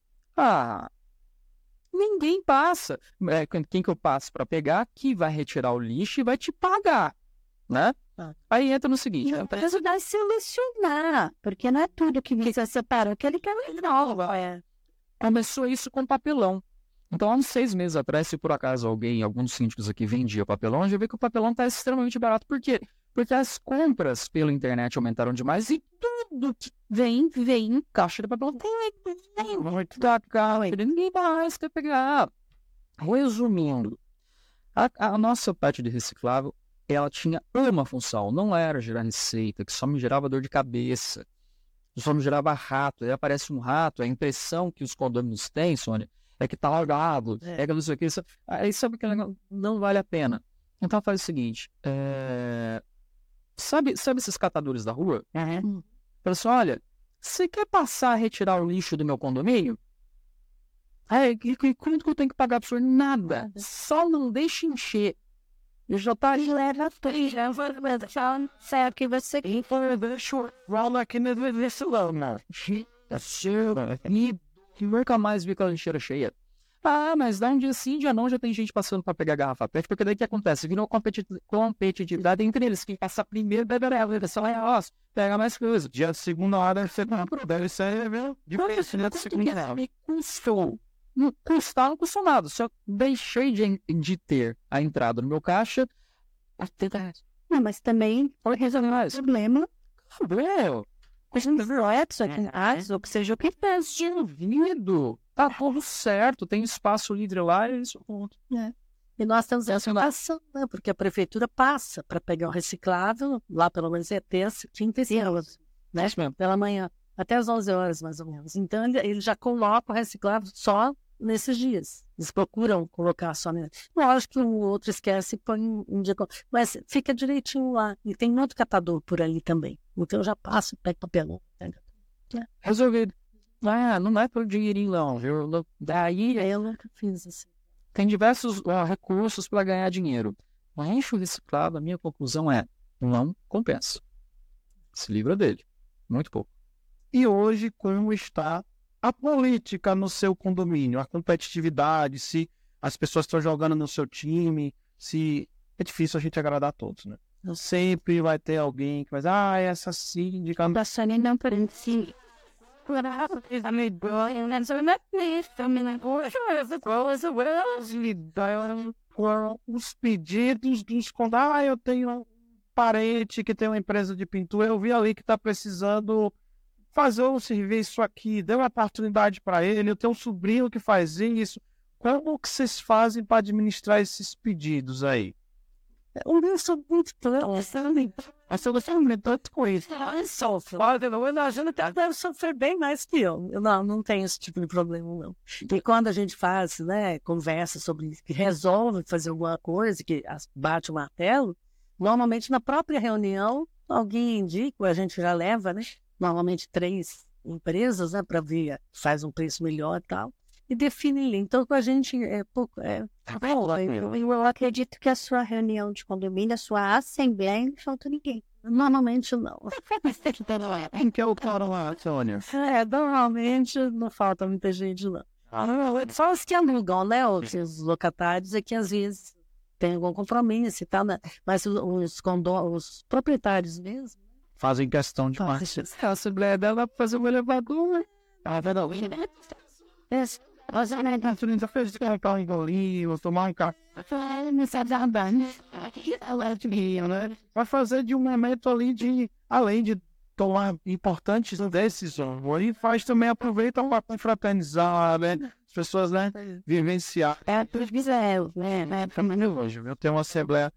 Ninguém passa. Quem que eu passo para pegar? Que vai retirar o lixo e vai te pagar, né? Aí entra no seguinte. Não precisa ajudar a selecionar, porque não é tudo que você separa, aquele que é nova. Começou isso com papelão. Então, há uns 6 meses atrás, se por acaso algum dos síndicos aqui vendia papelão, já vê que o papelão está extremamente barato. Por quê? Porque as compras pela internet aumentaram demais e tudo que vem em caixa de papelão. Tem muito da cara, ninguém mais quer pegar. Resumindo, a nossa parte de reciclável, ela tinha uma função, não era gerar receita, que só me gerava dor de cabeça, só me gerava rato. Aí aparece um rato, a impressão que os condôminos têm, Sônia, é que tá largado, é que não sei o que. Aí sabe que não vale a pena. Então faz o seguinte, sabe esses catadores da rua? Fala assim, olha, você quer passar a retirar o lixo do meu condomínio? Quanto que eu tenho que pagar para o senhor? Nada. Só não deixe encher. Eu já tá ali. Leva tudo, sabe que você rola aqui nesse lama. E nunca mais vi aquela lixeira cheia. Mas dá um dia sim, dia não, já tem gente passando para pegar garrafa PET, porque daí o que acontece? Vira uma competitividade entre eles. Quem passar primeiro deve pega mais coisa. Dia de segunda hora você compra, deve ser difícil, né? Me custou. Não custou nada. Só deixei de ter a entrada no meu caixa. Mas também pode resolver o problema. Ou que seja o que fez. Duvido. Tá tudo certo, tem espaço livre lá e isso. E nós temos essa relação, né? Porque a prefeitura passa para pegar o reciclável, lá pelo menos é terça, quinta e sábado, né? Pela manhã, até às 11 horas mais ou menos. Então ele já coloca o reciclável só nesses dias. Eles procuram colocar só nele. Lógico que o outro esquece e põe um dia. Mas fica direitinho lá. E tem outro catador por ali também. Então eu já passo, pego papelão. Resolvido. Não é pelo dinheirinho, não, viu? Daí eu nunca fiz assim. Tem diversos recursos para ganhar dinheiro. O lixo reciclado, a minha conclusão é, não compensa. Se livra dele. Muito pouco. E hoje, como está a política no seu condomínio, a competitividade, se as pessoas estão jogando no seu time, se... É difícil a gente agradar a todos, né? Sempre vai ter alguém que vai dizer, essa síndica... Não parece... Os pedidos dos condados, eu tenho um parente que tem uma empresa de pintura, eu vi ali que está precisando fazer um serviço aqui, deu uma oportunidade para ele, eu tenho um sobrinho que faz isso. Como que vocês fazem para administrar esses pedidos aí? O meu sou muito plano, a solução é tanto com isso. Sofre. A gente deve sofrer bem mais que eu. Eu não tenho esse tipo de problema, não. E quando a gente faz, né, conversa sobre isso, que resolve fazer alguma coisa, que bate o martelo, normalmente na própria reunião, alguém indica, a gente já leva, né, normalmente 3 empresas, né, para ver, faz um preço melhor e tal. E define. Então, com a gente é pouco. Eu acredito que a sua reunião de condomínio, a sua assembleia, não falta ninguém. Normalmente não. Quem que é o cara lá, Sônia? Normalmente não falta muita gente, não. Só os que alugam, né? Os locatários é que às vezes tem algum compromisso e tal, né? Mas os proprietários mesmo. Fazem questão de parte. A assembleia dela vai fazer um elevador, né? Já fez de colocar um engolinho, tomar um café. Vai fazer de um momento ali de, além de tomar importantes decisões, aí faz também, aproveita para confraternizar, né? As pessoas, né? Vivenciar. Eu tenho uma assembleia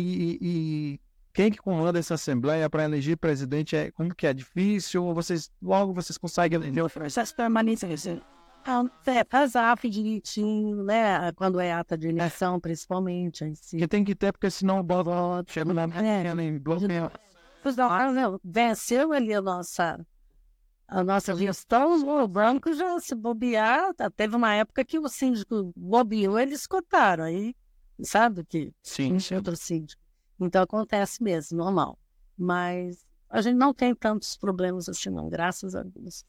e quem que comanda essa assembleia para eleger presidente como que é difícil? Ou vocês conseguem eleger o processo permanente? Casar direitinho, né? Quando é ata de eleição, principalmente. Em si. Que tem que ter, porque senão o bolo chega na bloqueia. Venceu ali a nossa gestão, o branco já se bobear. Teve uma época que o síndico bobeou, eles escutaram aí, sabe que sim. Outro síndico. Então acontece mesmo, normal. Mas a gente não tem tantos problemas assim, não, graças a Deus.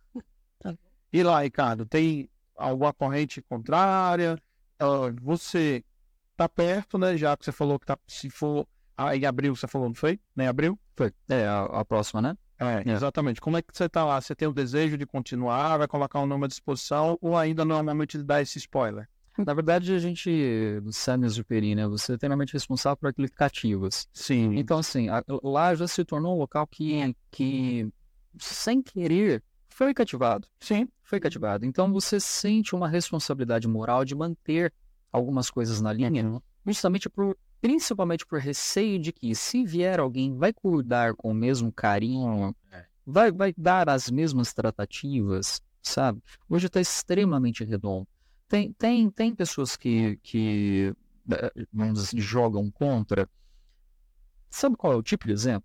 E lá, Ricardo, tem alguma corrente contrária? Você tá perto, né? Já que você falou que se for em abril, você falou, não foi? Nem abril? Foi. A próxima, né? Exatamente. Como é que você tá lá? Você tem o desejo de continuar? Vai colocar o nome à disposição? Ou ainda normalmente dá esse spoiler? Na verdade, a gente, do Sanes do Peri, né? Você é inteiramente responsável por aplicativos. Sim. Então, assim, lá já se tornou um local que sem querer, foi cativado. Sim. Foi cativado. Então, você sente uma responsabilidade moral de manter algumas coisas na linha, justamente principalmente por receio de que, se vier alguém, vai cuidar com o mesmo carinho, vai dar as mesmas tratativas, sabe? Hoje está extremamente redondo. Tem pessoas que vamos dizer, jogam contra. Sabe qual é o tipo de exemplo?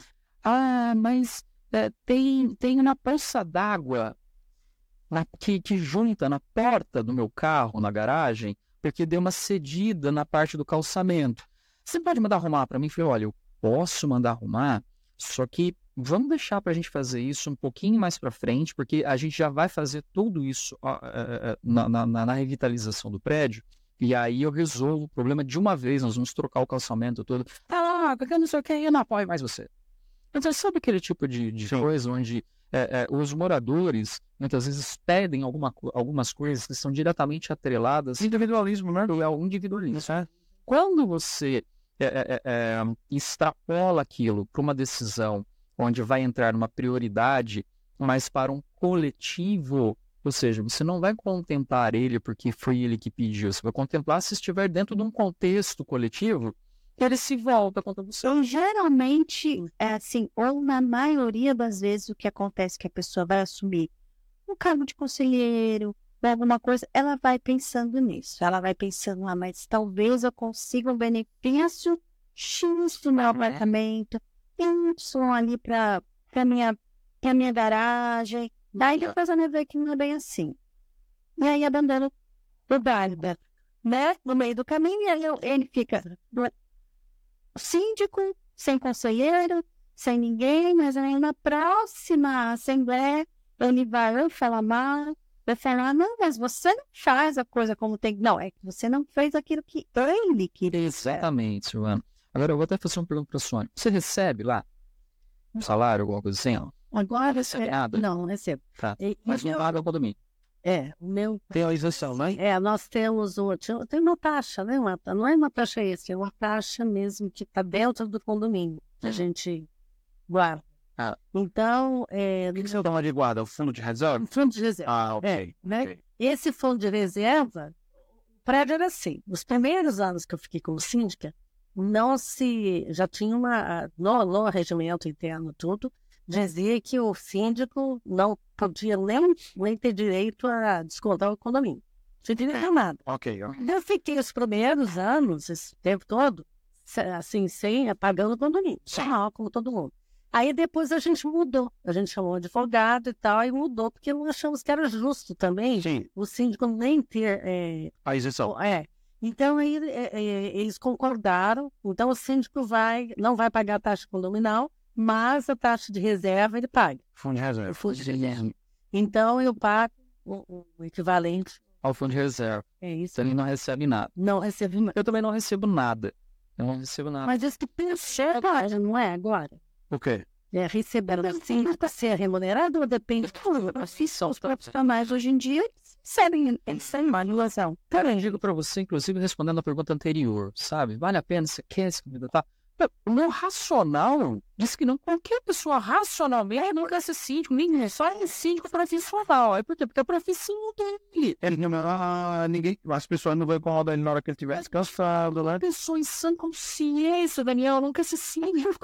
Mas tem na poça d'água que junta na porta do meu carro, na garagem, porque deu uma cedida na parte do calçamento. Você pode mandar arrumar para mim? Eu falei, olha, eu posso mandar arrumar, só que vamos deixar para a gente fazer isso um pouquinho mais para frente, porque a gente já vai fazer tudo isso na revitalização do prédio, e aí eu resolvo o problema de uma vez, nós vamos trocar o calçamento todo. Porque eu não sei o que, eu não apoio mais você. Então, sabe aquele tipo de coisa onde os moradores muitas vezes pedem algumas coisas que são diretamente atreladas... Individualismo, né? É o individualismo. Quando você extrapola aquilo para uma decisão onde vai entrar numa prioridade, mas para um coletivo, ou seja, você não vai contemplar ele porque foi ele que pediu, você vai contemplar se estiver dentro de um contexto coletivo, ele se volta contra você. Então, geralmente, assim, ou na maioria das vezes, o que acontece é que a pessoa vai assumir um cargo de conselheiro, alguma coisa, ela vai pensando nisso. Ela vai pensando, mas talvez eu consiga um benefício X do meu apartamento, Y ali para minha garagem. Daí depois ela vê que não é bem assim. E aí abandona o bairro, né? No meio do caminho, e aí ele fica síndico, sem conselheiro, sem ninguém, mas aí na próxima assembleia ele vai falar mal, vai falar, não, mas você não faz a coisa como tem. Não, é que você não fez aquilo que ele queria. Exatamente, Silvana. Agora, eu vou até fazer uma pergunta para a Sônia. Você recebe lá um salário, alguma coisa assim? Ó? Agora, recebe nada? Não, não recebo. Tá. Mas não paga o condomínio. O meu... Tem a isenção, né? Nós temos tem uma taxa, né? Não é uma taxa extra, é uma taxa mesmo que está dentro do condomínio, que a gente guarda. Então, O que você toma de guarda? O fundo de reserva? fundo de reserva. Ok. Né? Ok. Esse fundo de reserva, o prédio era assim. Nos primeiros anos que eu fiquei como síndica, já tinha no regimento interno tudo, dizia que o síndico não podia nem ter direito a descontar o condomínio. Não tinha nada. Ok. Eu fiquei os primeiros anos, esse tempo todo, assim, pagando o condomínio, só como todo mundo. Aí depois a gente mudou, a gente chamou um advogado e tal, e mudou, porque não achamos que era justo também o síndico nem ter... A isenção. Então aí eles concordaram, então o síndico não vai pagar a taxa condominal, mas a taxa de reserva ele paga. Fundo de reserva. Fundo de reserva. Então eu pago o equivalente ao fundo de reserva. É isso. Então ele não recebe nada. Não recebe nada. Eu também não recebo nada. Eu não recebo nada. Mas isso que percebe, não é agora? O quê? Receber assim para ser remunerado ou depende da profissão. Os profissionais hoje em dia recebem uma anulação. Cara, eu digo pra você, inclusive, respondendo a pergunta anterior, sabe? Vale a pena, você quer se candidatar? O meu racional diz que não. Qualquer pessoa racionalmente não quer ser síndico, nem só é síndico profissional. É por quê? Porque a profissão dele. Ninguém, as pessoas não vão incomodar ele na hora que ele estiver descansado, né? Pessoa em sã consciência, Daniel, não quer ser síndico.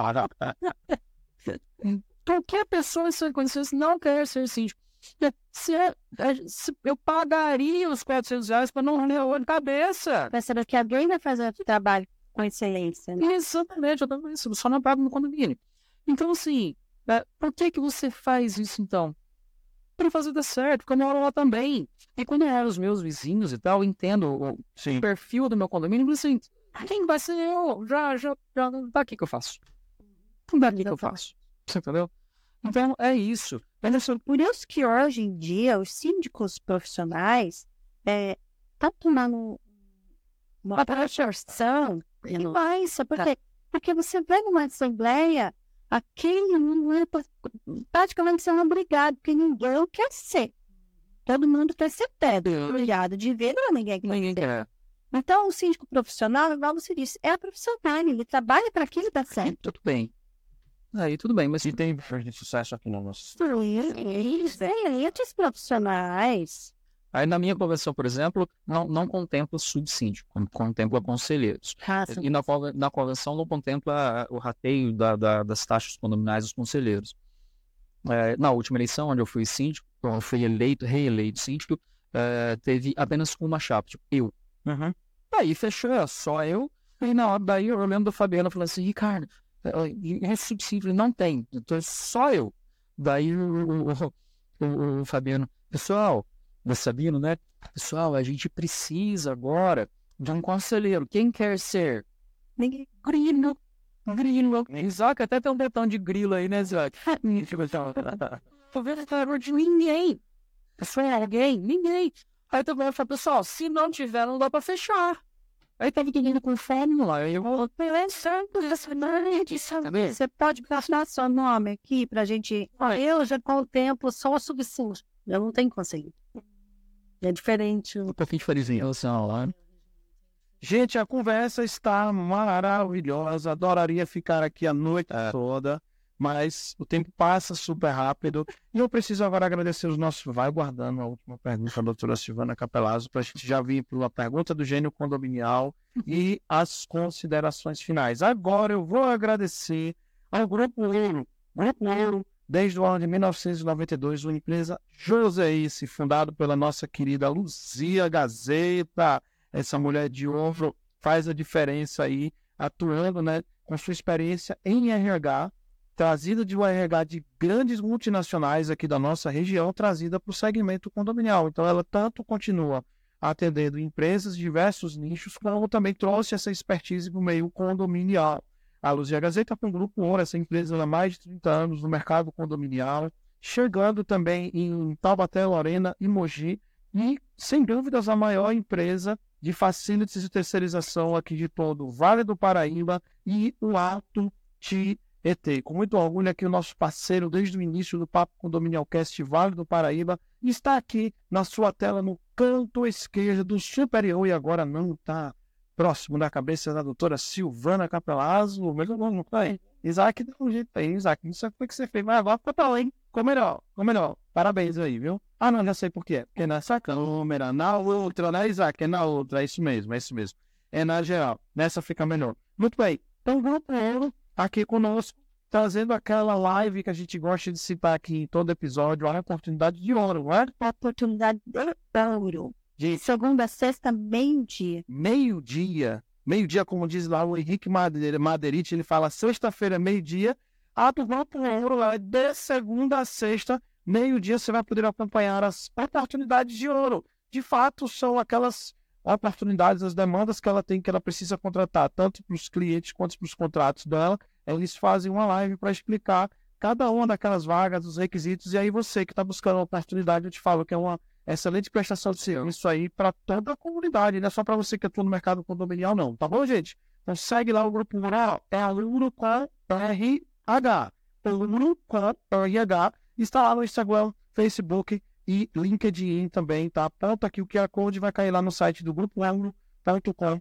Qualquer pessoa em sã consciência não quer ser síndico. Se eu pagaria os R$400 para não ler o olho de cabeça. Pensando que alguém vai fazer o trabalho com excelência, né? Exatamente, eu também só não pago no condomínio. Então, assim, por que você faz isso, então? Para fazer dar certo, porque eu moro lá também. E quando eu era os meus vizinhos e tal, eu entendo o perfil do meu condomínio, eu assim, quem vai ser eu? Já, daqui que eu faço. Daqui que eu faço. Você entendeu? Então, é isso. Por isso que hoje em dia os síndicos profissionais estão tomando uma proporção imensa. Porque você vai numa assembleia, aquele não é praticamente sendo obrigado, porque ninguém quer ser. Todo mundo quer ser obrigado de ver, não, ninguém quer. Então, o síndico profissional, igual você disse, é a profissão dele, ele trabalha para aquilo dar certo. Tudo bem. Aí tudo bem, mas se tem de sucesso aqui no nosso... Excelentes profissionais. Aí na minha convenção, por exemplo, não contempla subsíndico, contempla conselheiros. E na convenção não contempla o rateio das taxas condominais dos conselheiros. Na última eleição, onde eu fui síndico, eu fui reeleito síndico, teve apenas uma chapa, tipo, eu. Uhum. Aí fechou, só eu. E na hora daí eu lembro do Fabiano falando assim, Ricardo, esse subsídio não tem, então é só eu. Daí o Fabiano, pessoal, Sabino, né? Pessoal, a gente precisa agora de um conselheiro. Quem quer ser? Ninguém. Grilo. Isaac, até tem um botão de grilo aí, né, Isaac? De ninguém. Foi alguém? Ninguém. Aí também eu falei, pessoal, se não tiver, não dá pra fechar. Aí tava todo mundo com fome lá. Você pode passar seu nome aqui pra gente... Eu já contemplo só o subsíndico. Eu não tenho conselho. É diferente. Um pouquinho diferente em relação lá. Gente, a conversa está maravilhosa. Adoraria ficar aqui a noite toda, mas o tempo passa super rápido. E eu preciso agora agradecer os nossos... Vai guardando a última pergunta da doutora Silvana Capelazzo, para a gente já vir para a pergunta do gênio condominial e as considerações finais. Agora eu vou agradecer ao Grupo Ouro. Grupo Ouro, desde o ano de 1992, uma empresa Joséice, fundado pela nossa querida Luzia Gazeta. Essa mulher de ouro faz a diferença aí, atuando, né, com sua experiência em RH, trazida de um RH de grandes multinacionais aqui da nossa região, trazida para o segmento condominial. Então, ela tanto continua atendendo empresas de diversos nichos, como também trouxe essa expertise para o meio condominial. A Luzia Gazeta foi um Grupo Ouro, essa empresa há mais de 30 anos no mercado condominial, chegando também em Taubaté, Lorena e Mogi, e, sem dúvidas, a maior empresa de facilities e terceirização aqui de todo o Vale do Paraíba e o Alto Tietê. Com muito orgulho aqui o nosso parceiro desde o início do Papo Condominial Cast Vale do Paraíba está aqui na sua tela no canto esquerdo do superior e agora não está próximo da cabeça da doutora Silvana Capelazzo. O melhor nome, não foi? Isaac, dá um jeito aí, Isaac. Não sei o que você fez, mas agora ficou bom, hein? Ficou melhor. Parabéns aí, viu? Ah, não, já sei por quê. Porque nessa câmera, na outra, né, Isaac? É na outra, é isso mesmo. É na geral. Nessa fica melhor. Muito bem. Então, Grupo Ouro aqui conosco, trazendo aquela live que a gente gosta de citar aqui em todo episódio, a oportunidade de ouro, não é? A oportunidade de ouro. De segunda a sexta, meio-dia. Meio-dia, como diz lá o Henrique Maderite, ele fala sexta-feira, meio-dia. A do Grupo Ouro é de segunda a sexta, meio-dia, você vai poder acompanhar as oportunidades de ouro. De fato, são aquelas oportunidades, as demandas que ela tem, que ela precisa contratar, tanto para os clientes quanto para os contratos dela. Eles fazem uma live para explicar cada uma daquelas vagas, os requisitos, e aí você que está buscando uma oportunidade, eu te falo que é uma excelente prestação de serviço aí para toda a comunidade, não é só para você que atua no mercado condominial, não. Tá bom, gente? Então segue lá o Grupo Rural, é Ouro com RH. Ouro com RH. Está lá no Instagram, Facebook e LinkedIn também, tá? Tanto aqui o QR Code vai cair lá no site do Grupo Ouro.com.br.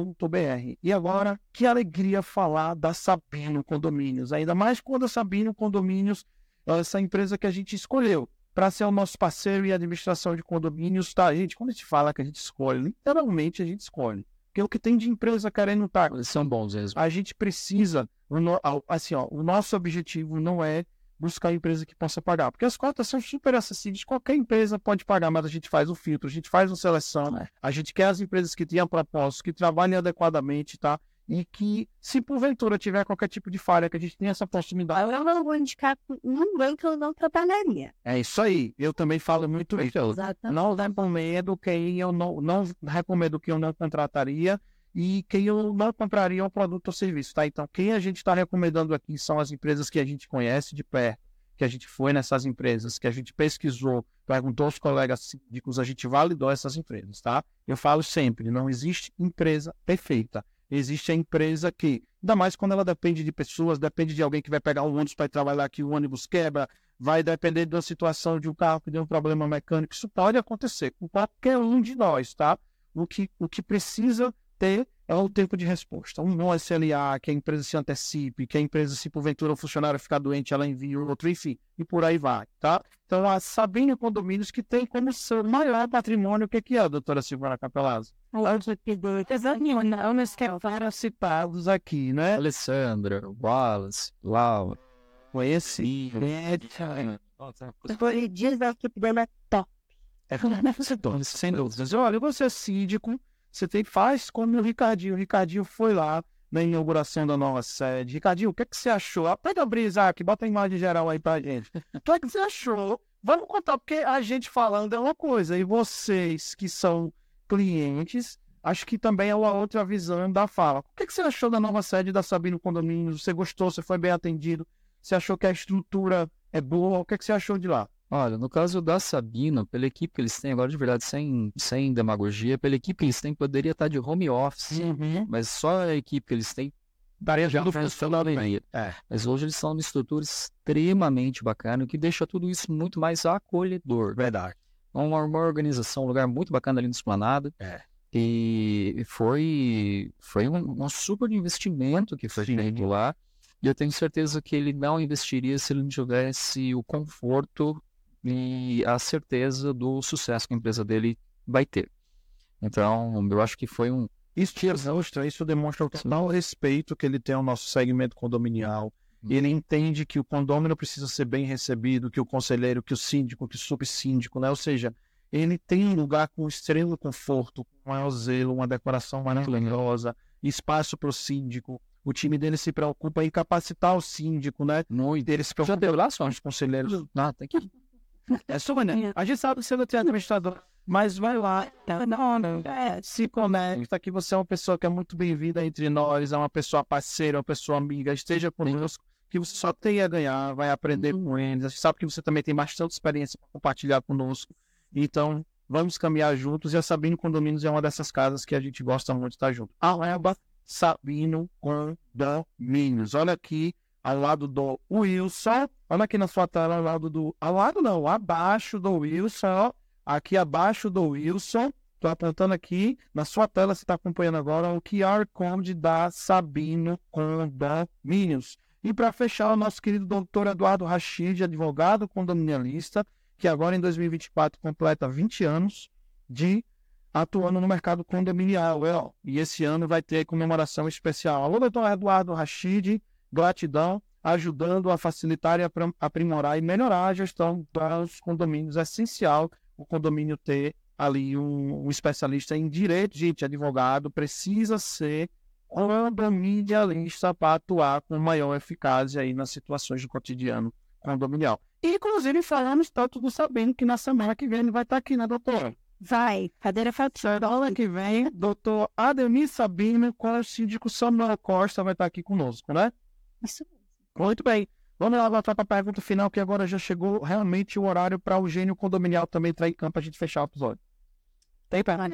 E agora, que alegria falar da Sabino Condomínios, ainda mais quando a Sabino Condomínios é essa empresa que a gente escolheu para ser o nosso parceiro e administração de condomínios, tá, gente? Quando a gente fala que a gente escolhe, literalmente a gente escolhe. Porque o que tem de empresa querendo estar... Eles são bons mesmo. A gente precisa, assim, ó, o nosso objetivo não é buscar a empresa que possa pagar. Porque as cotas são super acessíveis, qualquer empresa pode pagar, mas a gente faz o filtro, a gente faz uma seleção, a gente quer as empresas que tenham propósito, que trabalhem adequadamente, tá? E que, se porventura tiver qualquer tipo de falha, que a gente tenha essa possibilidade... Eu não vou indicar um banco que eu não trabalharia. É isso aí. Eu também falo muito isso. Não recomendo quem eu não recomendo que eu não contrataria e quem eu não compraria um produto ou serviço, tá? Então, quem a gente está recomendando aqui são as empresas que a gente conhece de perto, que a gente foi nessas empresas, que a gente pesquisou, perguntou aos colegas síndicos, a gente validou essas empresas, tá? Eu falo sempre, não existe empresa perfeita. Existe a empresa que, ainda mais quando ela depende de pessoas, depende de alguém que vai pegar um ônibus para trabalhar aqui, o ônibus quebra, vai depender da situação de um carro que deu um problema mecânico. Isso pode acontecer com qualquer um de nós, tá? O que precisa ter é o tempo de resposta. Um bom SLA, que a empresa se antecipe, que a empresa, se porventura o funcionário ficar doente, ela envia outro, enfim, e por aí vai, tá? Então, a Sabino Condomínios, que tem como seu maior patrimônio, o que é, doutora Silvana Capelazzo? Vários citados aqui, né? Alessandra, Wallace, Laura. Conheci. Dias da problema top. Sem dúvidas. Olha, você é síndico, você faz como o Ricardinho. O Ricardinho foi lá na inauguração da nova sede. Ricardinho, o que você achou? Pega a brisa aqui, bota a imagem geral aí pra gente. O que você achou? Vamos contar, porque a gente falando é uma coisa, e vocês que são clientes, acho que também é uma outra visão da fala. O que você achou da nova sede da Sabino Condomínios? Você gostou? Você foi bem atendido? Você achou que a estrutura é boa? O que você achou de lá? Olha, no caso da Sabino, pela equipe que eles têm, agora de verdade, sem demagogia, pela equipe que eles têm, poderia estar de home office, mas só a equipe que eles têm daria já funcionando bem. Mas hoje eles são uma estrutura extremamente bacana, o que deixa tudo isso muito mais acolhedor. Verdade. Uma organização, um lugar muito bacana ali no Esplanada. E foi um super investimento que foi feito lá. E eu tenho certeza que ele não investiria se ele não tivesse o conforto e a certeza do sucesso que a empresa dele vai ter. Então, eu acho que foi um... Isso demonstra o total respeito que ele tem ao nosso segmento condominial. Ele entende que o condômino precisa ser bem recebido, que o conselheiro, que o síndico, que o subsíndico, né? Ou seja, ele tem um lugar com extremo conforto, com maior zelo, uma decoração maravilhosa, espaço para o síndico. O time dele se preocupa em capacitar o síndico, né? Ele se preocupa. Já deu lá, só os conselheiros? Tem que... É só, né? A gente sabe que você não tem administrador, mas vai lá, se conecta, que você é uma pessoa que é muito bem-vinda entre nós, é uma pessoa parceira, uma pessoa amiga, esteja conosco, que você só tem a ganhar, vai aprender com eles. A gente sabe que você também tem bastante experiência para compartilhar conosco. Então, vamos caminhar juntos. E a Sabino Condomínios é uma dessas casas que a gente gosta muito de estar junto. Arroba Sabino Condomínios. Olha aqui, ao lado do Wilson. Olha aqui na sua tela, abaixo do Wilson. Ó. Aqui abaixo do Wilson. Estou apontando aqui. Na sua tela, você está acompanhando agora o QR Code da Sabino Condomínios. E para fechar, o nosso querido doutor Eduardo Rachid, advogado condominialista, que agora em 2024 completa 20 anos de atuando no mercado condominial. E esse ano vai ter comemoração especial. Alô, doutor Eduardo Rachid, gratidão, ajudando a facilitar e aprimorar e melhorar a gestão dos condomínios. É essencial o condomínio ter ali um especialista em direito. Gente, advogado precisa ser condominialista para atuar com maior eficácia aí nas situações do cotidiano condominial. Inclusive, falamos tanto do Sabino que na semana que vem ele vai estar aqui, né, doutora? Vai, cadeira faltando. Semana que vem, doutor Ademir Sabino, com o síndico Samuel Costa, vai estar aqui conosco, né? Isso mesmo. Muito bem. Vamos lá voltar para a pergunta final, que agora já chegou realmente o horário para o gênio condominial também entrar em campo para a gente fechar o episódio. Tem pergunta?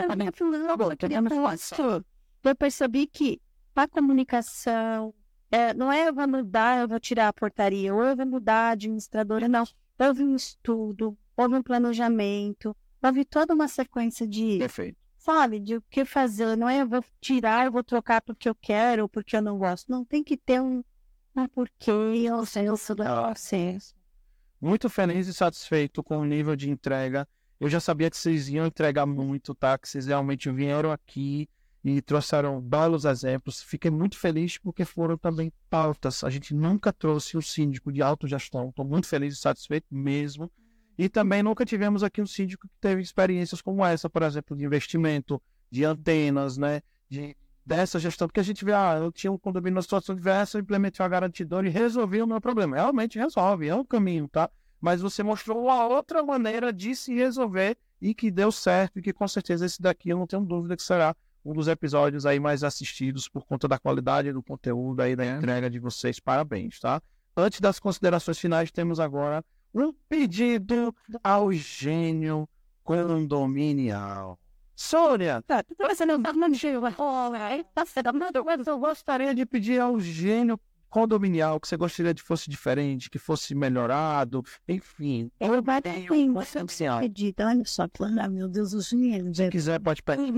Eu percebi que a comunicação não é eu vou mudar, eu vou tirar a portaria, ou eu vou mudar a administradora, não. Houve um estudo, houve um planejamento, houve toda uma sequência de, Perfeito. sabe, de o que fazer. Não é eu vou tirar, eu vou trocar porque eu quero ou porque eu não gosto. Não, tem que ter um porquê, um senso do processo. Muito feliz e satisfeito com o nível de entrega. Eu já sabia que vocês iam entregar muito, tá? Que vocês realmente vieram aqui e trouxeram belos exemplos. Fiquei muito feliz porque foram também pautas. A gente nunca trouxe um síndico de autogestão. Estou muito feliz e satisfeito mesmo. E também nunca tivemos aqui um síndico que teve experiências como essa, por exemplo, de investimento, de antenas, né? Dessa gestão. Porque a gente vê, eu tinha um condomínio numa situação diversa, eu implementei a garantidora e resolvi o meu problema. Realmente resolve, é um caminho, tá? Mas você mostrou uma outra maneira de se resolver e que deu certo e que com certeza esse daqui eu não tenho dúvida que será um dos episódios aí mais assistidos por conta da qualidade do conteúdo aí da entrega de vocês. Parabéns, tá? Antes das considerações finais, temos agora um pedido ao gênio condominial. Sônia, eu gostaria de pedir ao gênio condominial que você gostaria de fosse diferente, que fosse melhorado, enfim. Eu vou pedir, olha só, meu Deus, o gênio. Se quiser, pode pedir.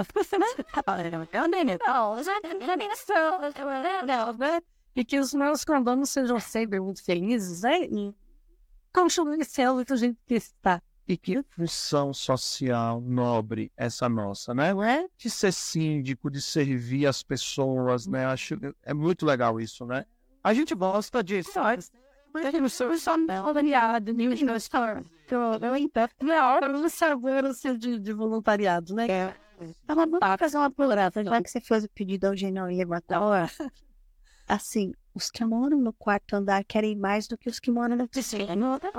E que os meus condomínios sejam sempre muito felizes, né? E continuem sendo do jeito que está. E que função social nobre essa nossa, né? Não é de ser síndico, de servir as pessoas, né? Acho é muito legal isso, né? A gente gosta disso. De voluntariado, né? Vamos fazer uma programa, já que você fez o pedido ao gênio e levantou. Assim, os que moram no quarto andar querem mais do que os que moram no terceiro.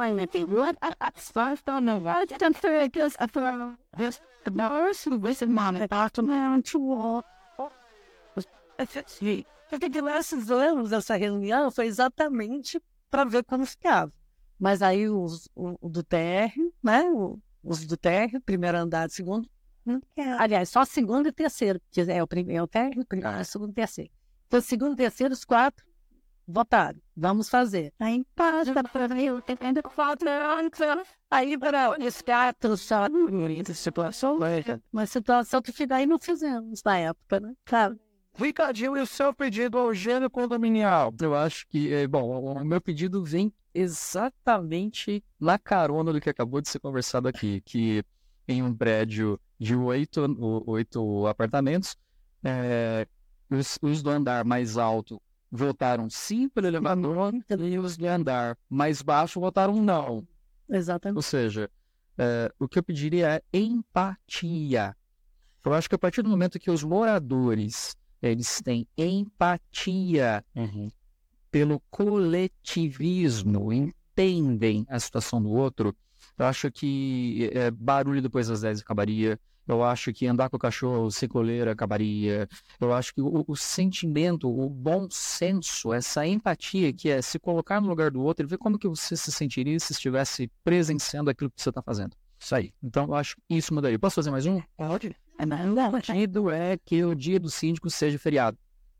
Porque de nesses anos dessa reunião foi exatamente para ver como ficava. Mas aí o do TR, né? Os do TR, primeiro andar, segundo. Aliás, só segundo e terceiro, que é o TR, primeiro, segundo e terceiro. Então, segundo e terceiro, os 4 votaram. Vamos fazer. Aí passa para eu tentando aí para esse teatro, sabe? Uma situação que daí não fizemos na época, né? Claro. Ricardinho, e o seu pedido ao gênio condominial? Eu acho que, o meu pedido vem exatamente na carona do que acabou de ser conversado aqui, que em um prédio de 8 apartamentos, os do andar mais alto votaram sim pelo elevador e os de andar mais baixo votaram não. Exatamente. Ou seja, o que eu pediria é empatia. Eu acho que a partir do momento que os moradores eles têm empatia pelo coletivismo, entendem a situação do outro, eu acho que barulho depois das 10 acabaria. Eu acho que andar com o cachorro sem coleira acabaria. Eu acho que o sentimento, o bom senso, essa empatia que é se colocar no lugar do outro e ver como que você se sentiria se estivesse presenciando aquilo que você está fazendo. Isso aí. Então, eu acho que isso mudaria. Posso fazer mais um? Pode. O pedido é que o dia do síndico seja feriado.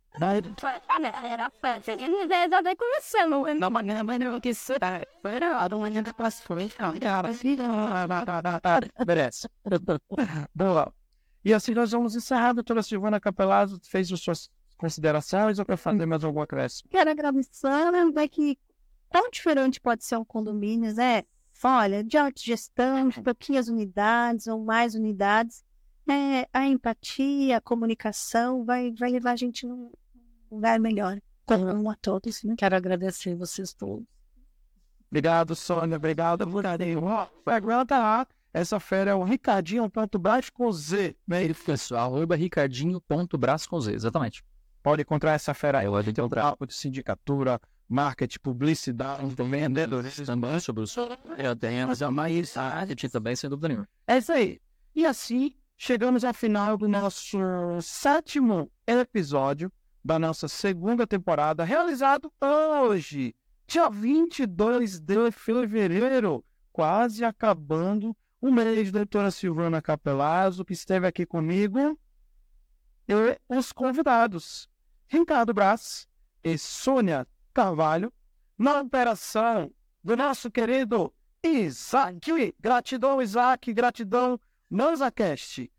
Merece. Boa. E assim nós vamos encerrar. A doutora Silvana Capelazzo fez as suas considerações ou quer fazer mais alguma acréscimo? Quero agradecer, né, que tão diferente pode ser um condomínio, né? Olha, de autogestão, de pouquinhas unidades ou mais unidades, a empatia, a comunicação vai levar a gente num lugar melhor. Comum a todos, né? Quero agradecer vocês todos. Obrigado, Sônia. Obrigado, Burarinho. Aguenta lá. Essa fera é o Ricardinho.Brás com Z. Pessoal, Ricardinho.Brás com Z, exatamente. Pode encontrar essa fera aí. A gente tem um trabalho de sindicatura, marketing, publicidade, vendedores também sobre os... Eu tenho mais também, sem dúvida nenhuma. É isso aí. E assim, chegamos ao final do nosso 7º episódio da nossa 2ª temporada, realizado hoje, dia 22 de fevereiro, quase acabando o mês da doutora Silvana Capelazzo, que esteve aqui comigo, e os convidados, Ricardo Brás e Sônia Carvalho, na operação do nosso querido Isaac. Gratidão, Isaac, gratidão, NanzaCast.